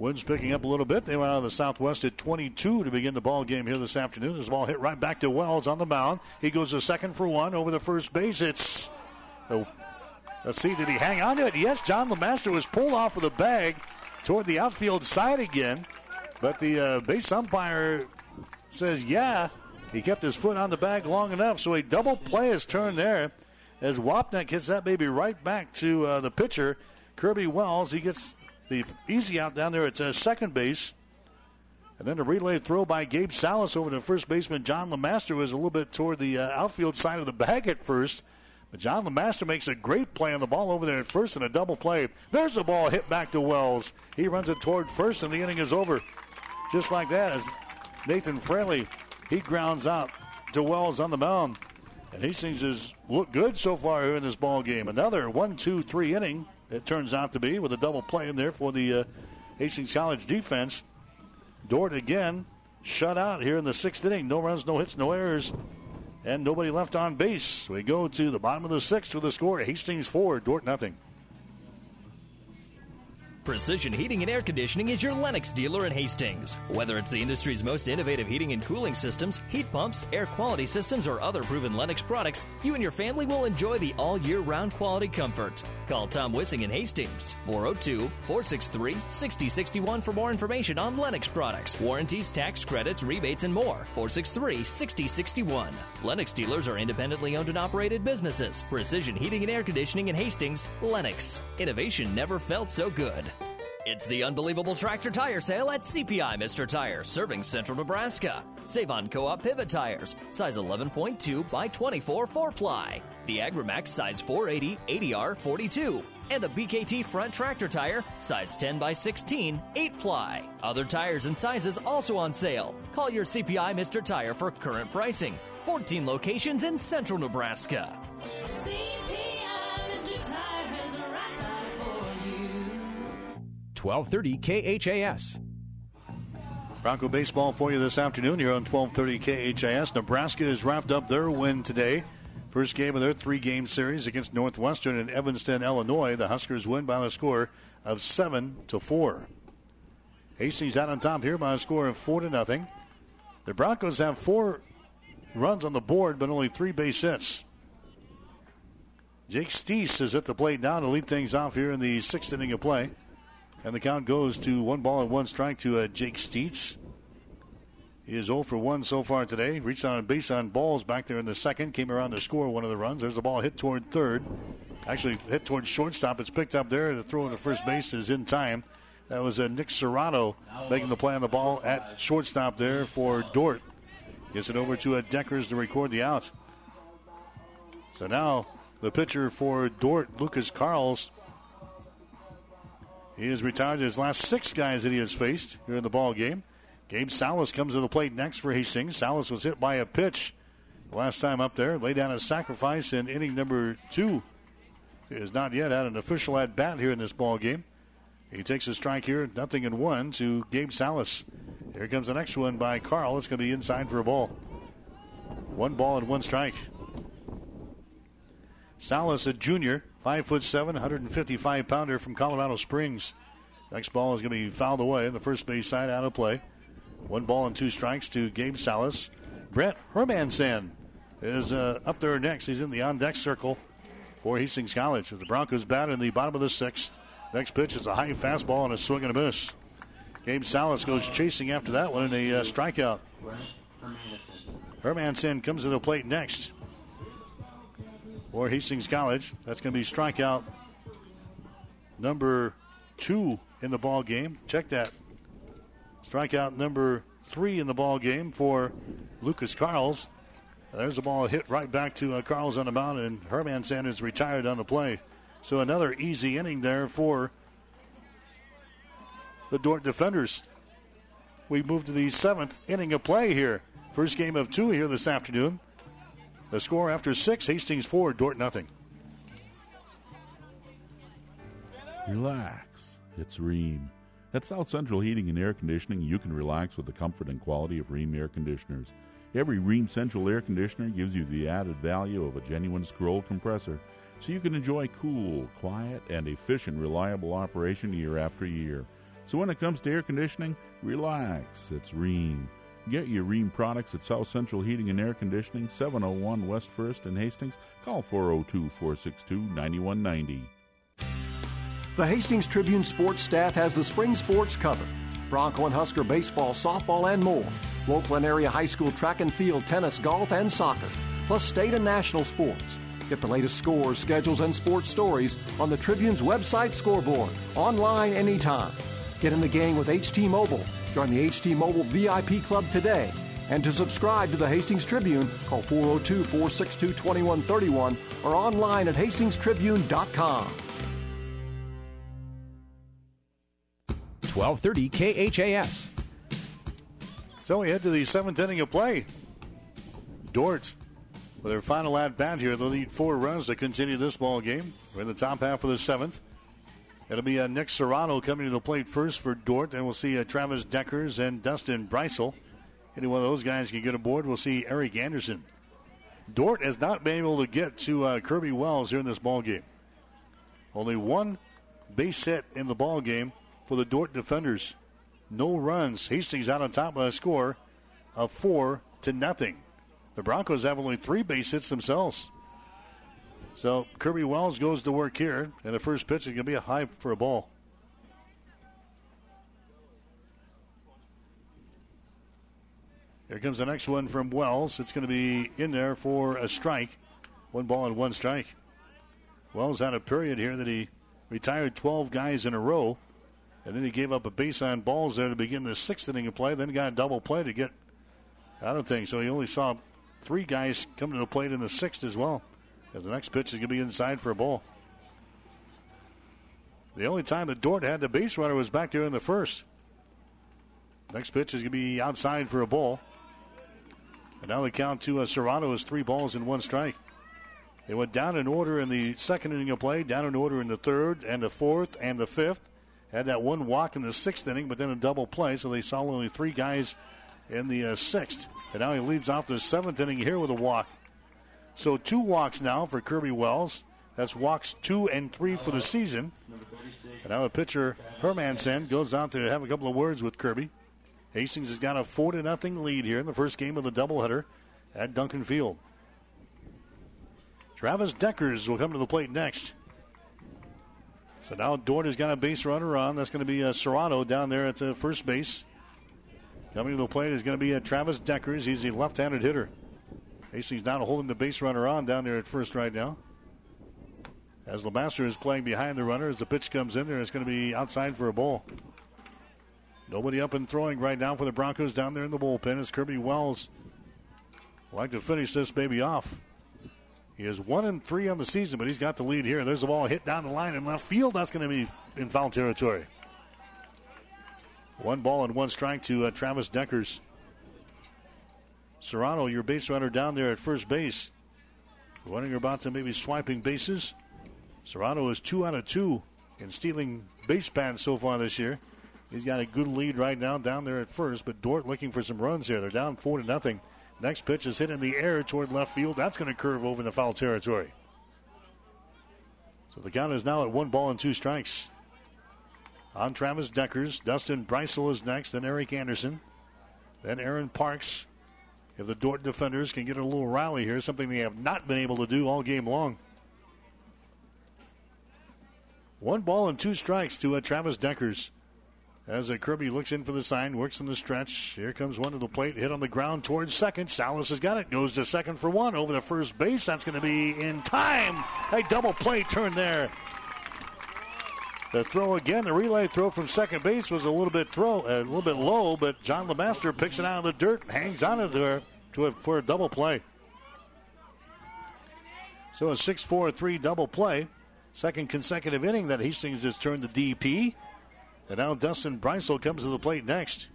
Wind's picking up a little bit. They went out of the southwest at twenty-two to begin the ball game here this afternoon. There's a ball hit right back to Wells on the mound. He goes to second for one over the first base. It's, oh, let's see, did he hang on to it? Yes, John LeMaster was pulled off of the bag toward the outfield side again. But the uh, base umpire says, yeah, he kept his foot on the bag long enough. So a double play is turned there as Wapnick hits that baby right back to uh, the pitcher, Kirby Wells. He gets the easy out down there at uh, second base. And then a relay throw by Gabe Salas over to first baseman John LeMaster was a little bit toward the uh, outfield side of the bag at first. But John LeMaster makes a great play on the ball over there at first and a double play. There's the ball hit back to Wells. He runs it toward first and the inning is over. Just like that as Nathan Fraley, he grounds out to Wells on the mound. And Hastings has looked good so far here in this ball game. Another one, two, three inning, it turns out to be, with a double play in there for the uh, Hastings College defense. Dort again shut out here in the sixth inning. No runs, no hits, no errors, and nobody left on base. We go to the bottom of the sixth with the score. Hastings four, Dort nothing. Precision Heating and Air Conditioning is your Lennox dealer in Hastings. Whether it's the industry's most innovative heating and cooling systems, heat pumps, air quality systems, or other proven Lennox products, you and your family will enjoy the all year round quality comfort. Call Tom Wissing in Hastings, four oh two, four six three, six oh six one for more information on Lennox products, warranties, tax credits, rebates, and more. four six three, six oh six one. Lennox dealers are independently owned and operated businesses. Precision Heating and Air Conditioning in Hastings, Lennox. Innovation never felt so good. It's the unbelievable tractor tire sale at C P I Mister Tire, serving central Nebraska. Save on Co-op pivot tires, size eleven point two by twenty-four four-ply. The Agrimax size four eighty eighty R forty-two. And the B K T front tractor tire, size ten by sixteen, eight-ply. Other tires and sizes also on sale. Call your C P I Mister Tire for current pricing. fourteen locations in central Nebraska. twelve thirty K H A S. Bronco baseball for you this afternoon here on twelve thirty K H A S. Nebraska has wrapped up their win today. First game of their three-game series against Northwestern in Evanston, Illinois. The Huskers win by a score of seven to four. Hastings out on top here by a score of four to nothing. The Broncos have four runs on the board, but only three base hits. Jake Steese is at the plate now to lead things off here in the sixth inning of play. And the count goes to one ball and one strike to uh, Jake Steitz. He is oh for one so far today. Reached on base on balls back there in the second. Came around to score one of the runs. There's the ball hit toward third. Actually hit toward shortstop. It's picked up there. The throw to first base is in time. That was uh, Nick Serrato making the play on the ball at shortstop there for Dort. Gets it over to uh, Deckers to record the out. So now the pitcher for Dort, Lucas Carls, he has retired his last six guys that he has faced here in the ball game. Gabe Salas comes to the plate next for Hastings. Salas was hit by a pitch last time up there. Laid down a sacrifice in inning number two. He has not yet had an official at bat here in this ball game. He takes a strike here, nothing in one to Gabe Salas. Here comes the next one by Carl. It's going to be inside for a ball. One ball and one strike. Salas, a junior, five foot seven, one hundred fifty-five pounder from Colorado Springs. Next ball is going to be fouled away on the first base side, out of play. One ball and two strikes to Gabe Salas. Brett Hermansen is uh, up there next. He's in the on-deck circle for Hastings College. The Broncos bat in the bottom of the sixth. Next pitch is a high fastball and a swing and a miss. Gabe Salas goes chasing after that one in a uh, strikeout. Hermansen comes to the plate next for Hastings College. That's going to be strikeout number two in the ball game. Check that. Strikeout number three in the ball game for Lucas Carls. There's the ball hit right back to uh, Carls on the mound, and Hermansen is retired on the play. So another easy inning there for the Dort defenders. We move to the seventh inning of play here. First game of two here this afternoon. The score after six, Hastings four, Dort nothing. Relax. It's Ream. At South Central Heating and Air Conditioning, you can relax with the comfort and quality of Ream air conditioners. Every Ream Central air conditioner gives you the added value of a genuine scroll compressor, so you can enjoy cool, quiet, and efficient, reliable operation year after year. So when it comes to air conditioning, relax. It's Rheem. Get your Rheem products at South Central Heating and Air Conditioning, seven oh one West first in Hastings. Call four oh two, four six two, nine one nine oh. The Hastings Tribune sports staff has the spring sports covered. Bronco and Husker baseball, softball, and more. Local and area high school track and field, tennis, golf, and soccer. Plus state and national sports. Get the latest scores, schedules, and sports stories on the Tribune's website scoreboard. Online anytime. Get in the game with H T Mobile. Join the H T Mobile V I P Club today. And to subscribe to the Hastings Tribune, call four oh two, four six two, two one three one or online at hastings tribune dot com. twelve thirty K H A S. So we head to the seventh inning of play. Dordt, with their final at-bat here, they'll need four runs to continue this ball game. We're in the top half of the seventh. It'll be uh, Nick Serrano coming to the plate first for Dordt, and we'll see uh, Travis Deckers and Dustin Breisel. Any one of those guys can get aboard. We'll see Eric Anderson. Dordt has not been able to get to uh, Kirby Wells here in this ball game. Only one base hit in the ball game for the Dordt defenders. No runs. Hastings out on top by a score of four to nothing. The Broncos have only three base hits themselves. So Kirby Wells goes to work here, and the first pitch is going to be a high for a ball. Here comes the next one from Wells. It's going to be in there for a strike. One ball and one strike. Wells had a period here that he retired twelve guys in a row, and then he gave up a base on balls there to begin the sixth inning of play, then got a double play to get out of things. So he only saw three guys come to the plate in the sixth as well, as the next pitch is going to be inside for a ball. The only time that Dordt had the base runner was back there in the first. Next pitch is going to be outside for a ball. And now the count to uh, Serrano is three balls and one strike. They went down in order in the second inning of play, down in order in the third and the fourth and the fifth. Had that one walk in the sixth inning, but then a double play, so they saw only three guys in the uh, sixth. And now he leads off the seventh inning here with a walk. So two walks now for Kirby Wells. That's walks two and three for the season. And now the pitcher, Hermansen, goes out to have a couple of words with Kirby. Hastings has got a four to nothing lead here in the first game of the doubleheader at Duncan Field. Travis Deckers will come to the plate next. So now Dordt has got a base runner on. That's going to be uh, Serrano down there at uh, first base. Coming to the plate is going to be uh, Travis Deckers. He's a left-handed hitter. Hastings now holding the base runner on down there at first right now. As LeMaster is playing behind the runner, as the pitch comes in there, it's going to be outside for a ball. Nobody up and throwing right now for the Broncos down there in the bullpen as Kirby Wells would like to finish this baby off. He is one and three on the season, but he's got the lead here. There's the ball hit down the line in left field. That's going to be in foul territory. One ball and one strike to uh, Travis Deckers. Serrano, your base runner down there at first base. Running about to maybe swiping bases. Serrano is two out of two in stealing base paths so far this year. He's got a good lead right now down there at first, but Dordt looking for some runs here. They're down four to nothing. Next pitch is hit in the air toward left field. That's going to curve over in the foul territory. So the count is now at one ball and two strikes. On Travis Deckers, Dustin Breisel is next, then Eric Anderson, then Aaron Parks. If the Dordt defenders can get a little rally here, something they have not been able to do all game long. One ball and two strikes to uh, Travis Deckers. As uh, Kirby looks in for the sign, works in the stretch. Here comes one to the plate, hit on the ground towards second. Salas has got it, goes to second for one over the first base. That's going to be in time. A double play turn there. The throw again, the relay throw from second base was a little bit throw, a little bit low, but John LeMaster picks it out of the dirt, hangs on it there to a, for a double play. So a six four three double play. Second consecutive inning that Hastings has turned to D P. And now Dustin Breisel comes to the plate next.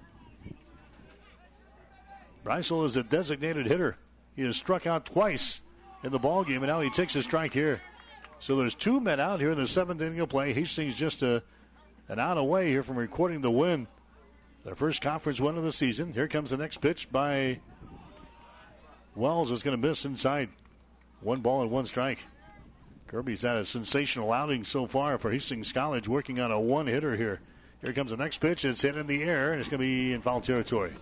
Breisel is a designated hitter. He has struck out twice in the ballgame, and now he takes a strike here. So there's two men out here in the seventh inning of play. Hastings just a, an out away here from recording the win. Their first conference win of the season. Here comes the next pitch by Wells. It's going to miss inside. One ball and one strike. Kirby's had a sensational outing so far for Hastings College, working on a one-hitter here Here comes the next pitch. It's hit in the air, and it's going to be in foul territory.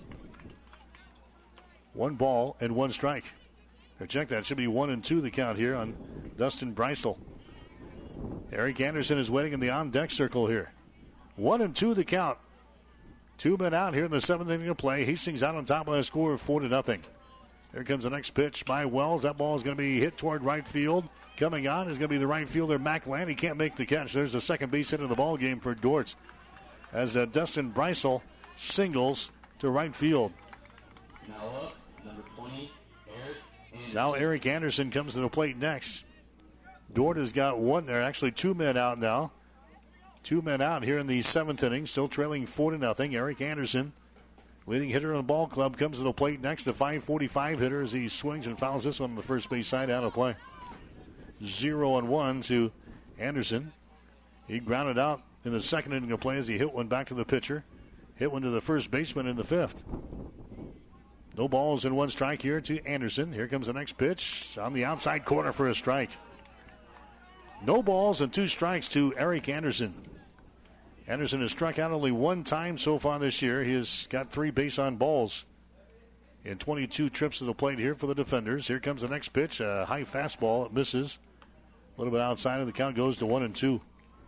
One ball and one strike. Or check that. Should be one and two the count here on Dustin Breisel. Eric Anderson is waiting in the on-deck circle here. One and two the count. Two men out here in the seventh inning of play. Hastings out on top by a score of four to nothing. Here comes the next pitch by Wells. That ball is going to be hit toward right field. Coming on is going to be the right fielder, Mac Land. He can't make the catch. There's the second base hit of the ball game for Dortz. As uh, Dustin Breisel singles to right field. Now up, number twenty, Eric Anderson. Now Eric Anderson comes to the plate next. Dort has got one, there actually two men out now. Two men out here in the seventh inning, still trailing four to nothing. Eric Anderson, leading hitter on the ball club, comes to the plate next. The five forty-five hitter as he swings and fouls this one on the first base side out of play. Zero and one to Anderson. He grounded out in the second inning of play as he hit one back to the pitcher. Hit one to the first baseman in the fifth. No balls and one strike here to Anderson. Here comes the next pitch on the outside corner for a strike. No balls and two strikes to Eric Anderson. Anderson has struck out only one time so far this year. He has got three base on balls in twenty-two trips to the plate here for the defenders. Here comes the next pitch, a high fastball. It misses. A little bit outside of the count, goes to one and two.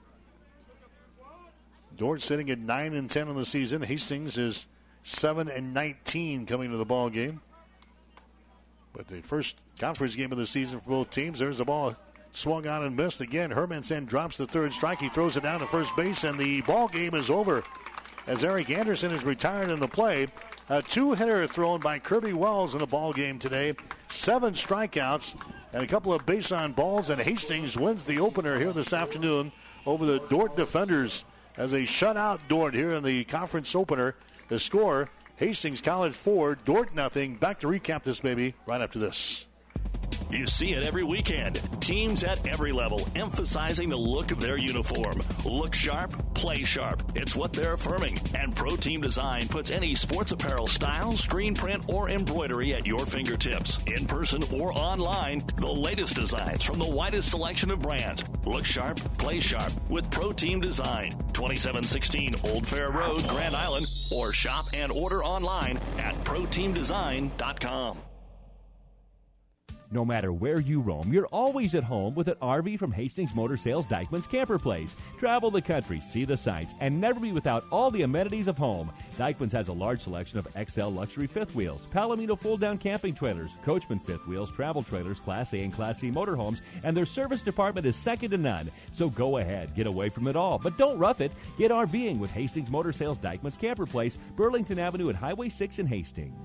Dort sitting at nine and ten on the season. Hastings is seven and nineteen coming to the ball game. But the first conference game of the season for both teams. There's the ball swung on and missed again. Hermansen drops the third strike. He throws it down to first base, and the ball game is over as Eric Anderson is retired in the play. A two-hitter thrown by Kirby Wells in the ball game today. Seven strikeouts and a couple of base on balls, and Hastings wins the opener here this afternoon over the Dort defenders as they shut out Dort here in the conference opener. The score, Hastings College four, Dort nothing. Back to recap this maybe right after this. You see it every weekend. Teams at every level emphasizing the look of their uniform. Look sharp, play sharp. It's what they're affirming. And Pro Team Design puts any sports apparel style, screen print, or embroidery at your fingertips. In person or online, the latest designs from the widest selection of brands. Look sharp, play sharp with Pro Team Design. twenty-seven sixteen Old Fair Road, Grand Island. Or shop and order online at pro team design dot com. No matter where you roam, you're always at home with an R V from Hastings Motor Sales Dykeman's Camper Place. Travel the country, see the sights, and never be without all the amenities of home. Dykeman's has a large selection of X L luxury fifth wheels, Palomino fold-down camping trailers, Coachman fifth wheels, travel trailers, Class A and Class C motorhomes, and their service department is second to none. So go ahead, get away from it all, but don't rough it. Get RVing with Hastings Motor Sales Dykeman's Camper Place, Burlington Avenue and Highway six in Hastings.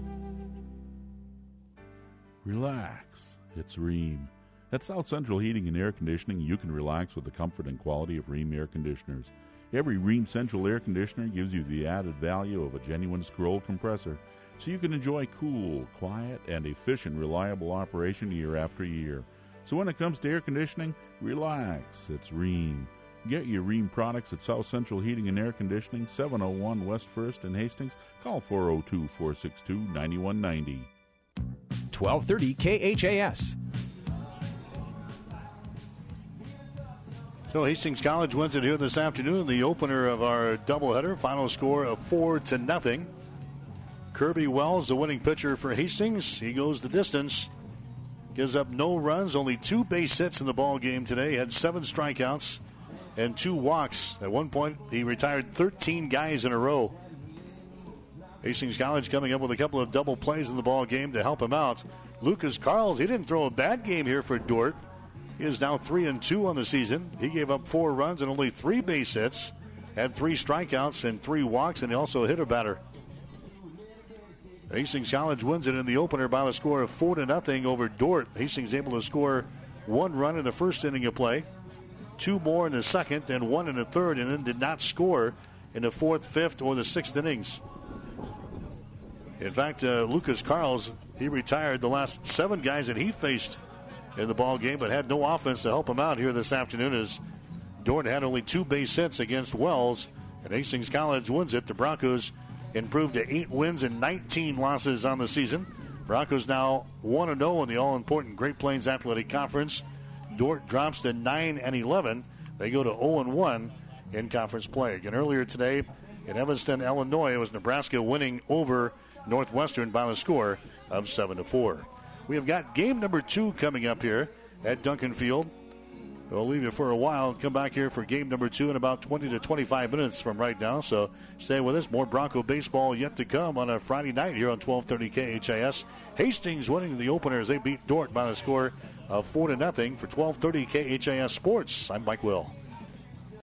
Relax. It's Rheem. At South Central Heating and Air Conditioning, you can relax with the comfort and quality of Rheem air conditioners. Every Rheem Central air conditioner gives you the added value of a genuine scroll compressor, so you can enjoy cool, quiet, and efficient, reliable operation year after year. So when it comes to air conditioning, relax. It's Rheem. Get your Rheem products at South Central Heating and Air Conditioning, seven oh one West first in Hastings. Call four oh two, four six two, nine one nine oh. twelve thirty K H A S. So Hastings College wins it here this afternoon. The opener of our doubleheader. Final score of four to nothing. Kirby Wells, the winning pitcher for Hastings. He goes the distance. Gives up no runs, only two base hits in the ball game today. Had seven strikeouts and two walks. At one point, he retired thirteen guys in a row. Hastings College coming up with a couple of double plays in the ball game to help him out. Lucas Carls, he didn't throw a bad game here for Dort. He is now three and two on the season. He gave up four runs and only three base hits, had three strikeouts and three walks, and he also hit a batter. Hastings College wins it in the opener by a score of four to nothing over Dort. Hastings able to score one run in the first inning of play, two more in the second, and one in the third, and then did not score in the fourth, fifth, or the sixth innings. In fact, uh, Lucas Carls, he retired the last seven guys that he faced in the ball game, but had no offense to help him out here this afternoon as Dort had only two base hits against Wells, and Hastings College wins it. The Broncos improved to eight wins and nineteen losses on the season. Broncos now one and oh in the all-important Great Plains Athletic Conference. Dort drops to nine and eleven. They go to oh and one in conference play. Again, earlier today in Evanston, Illinois, it was Nebraska winning over Northwestern by the score of seven to four. We have got game number two coming up here at Duncan Field. We'll leave you for a while and come back here for game number two in about twenty to twenty-five minutes from right now. So stay with us. More Bronco baseball yet to come on a Friday night here on twelve thirty K H I S. Hastings winning the opener as they beat Dordt by the score of four to nothing. For twelve thirty K H I S Sports, I'm Mike Will.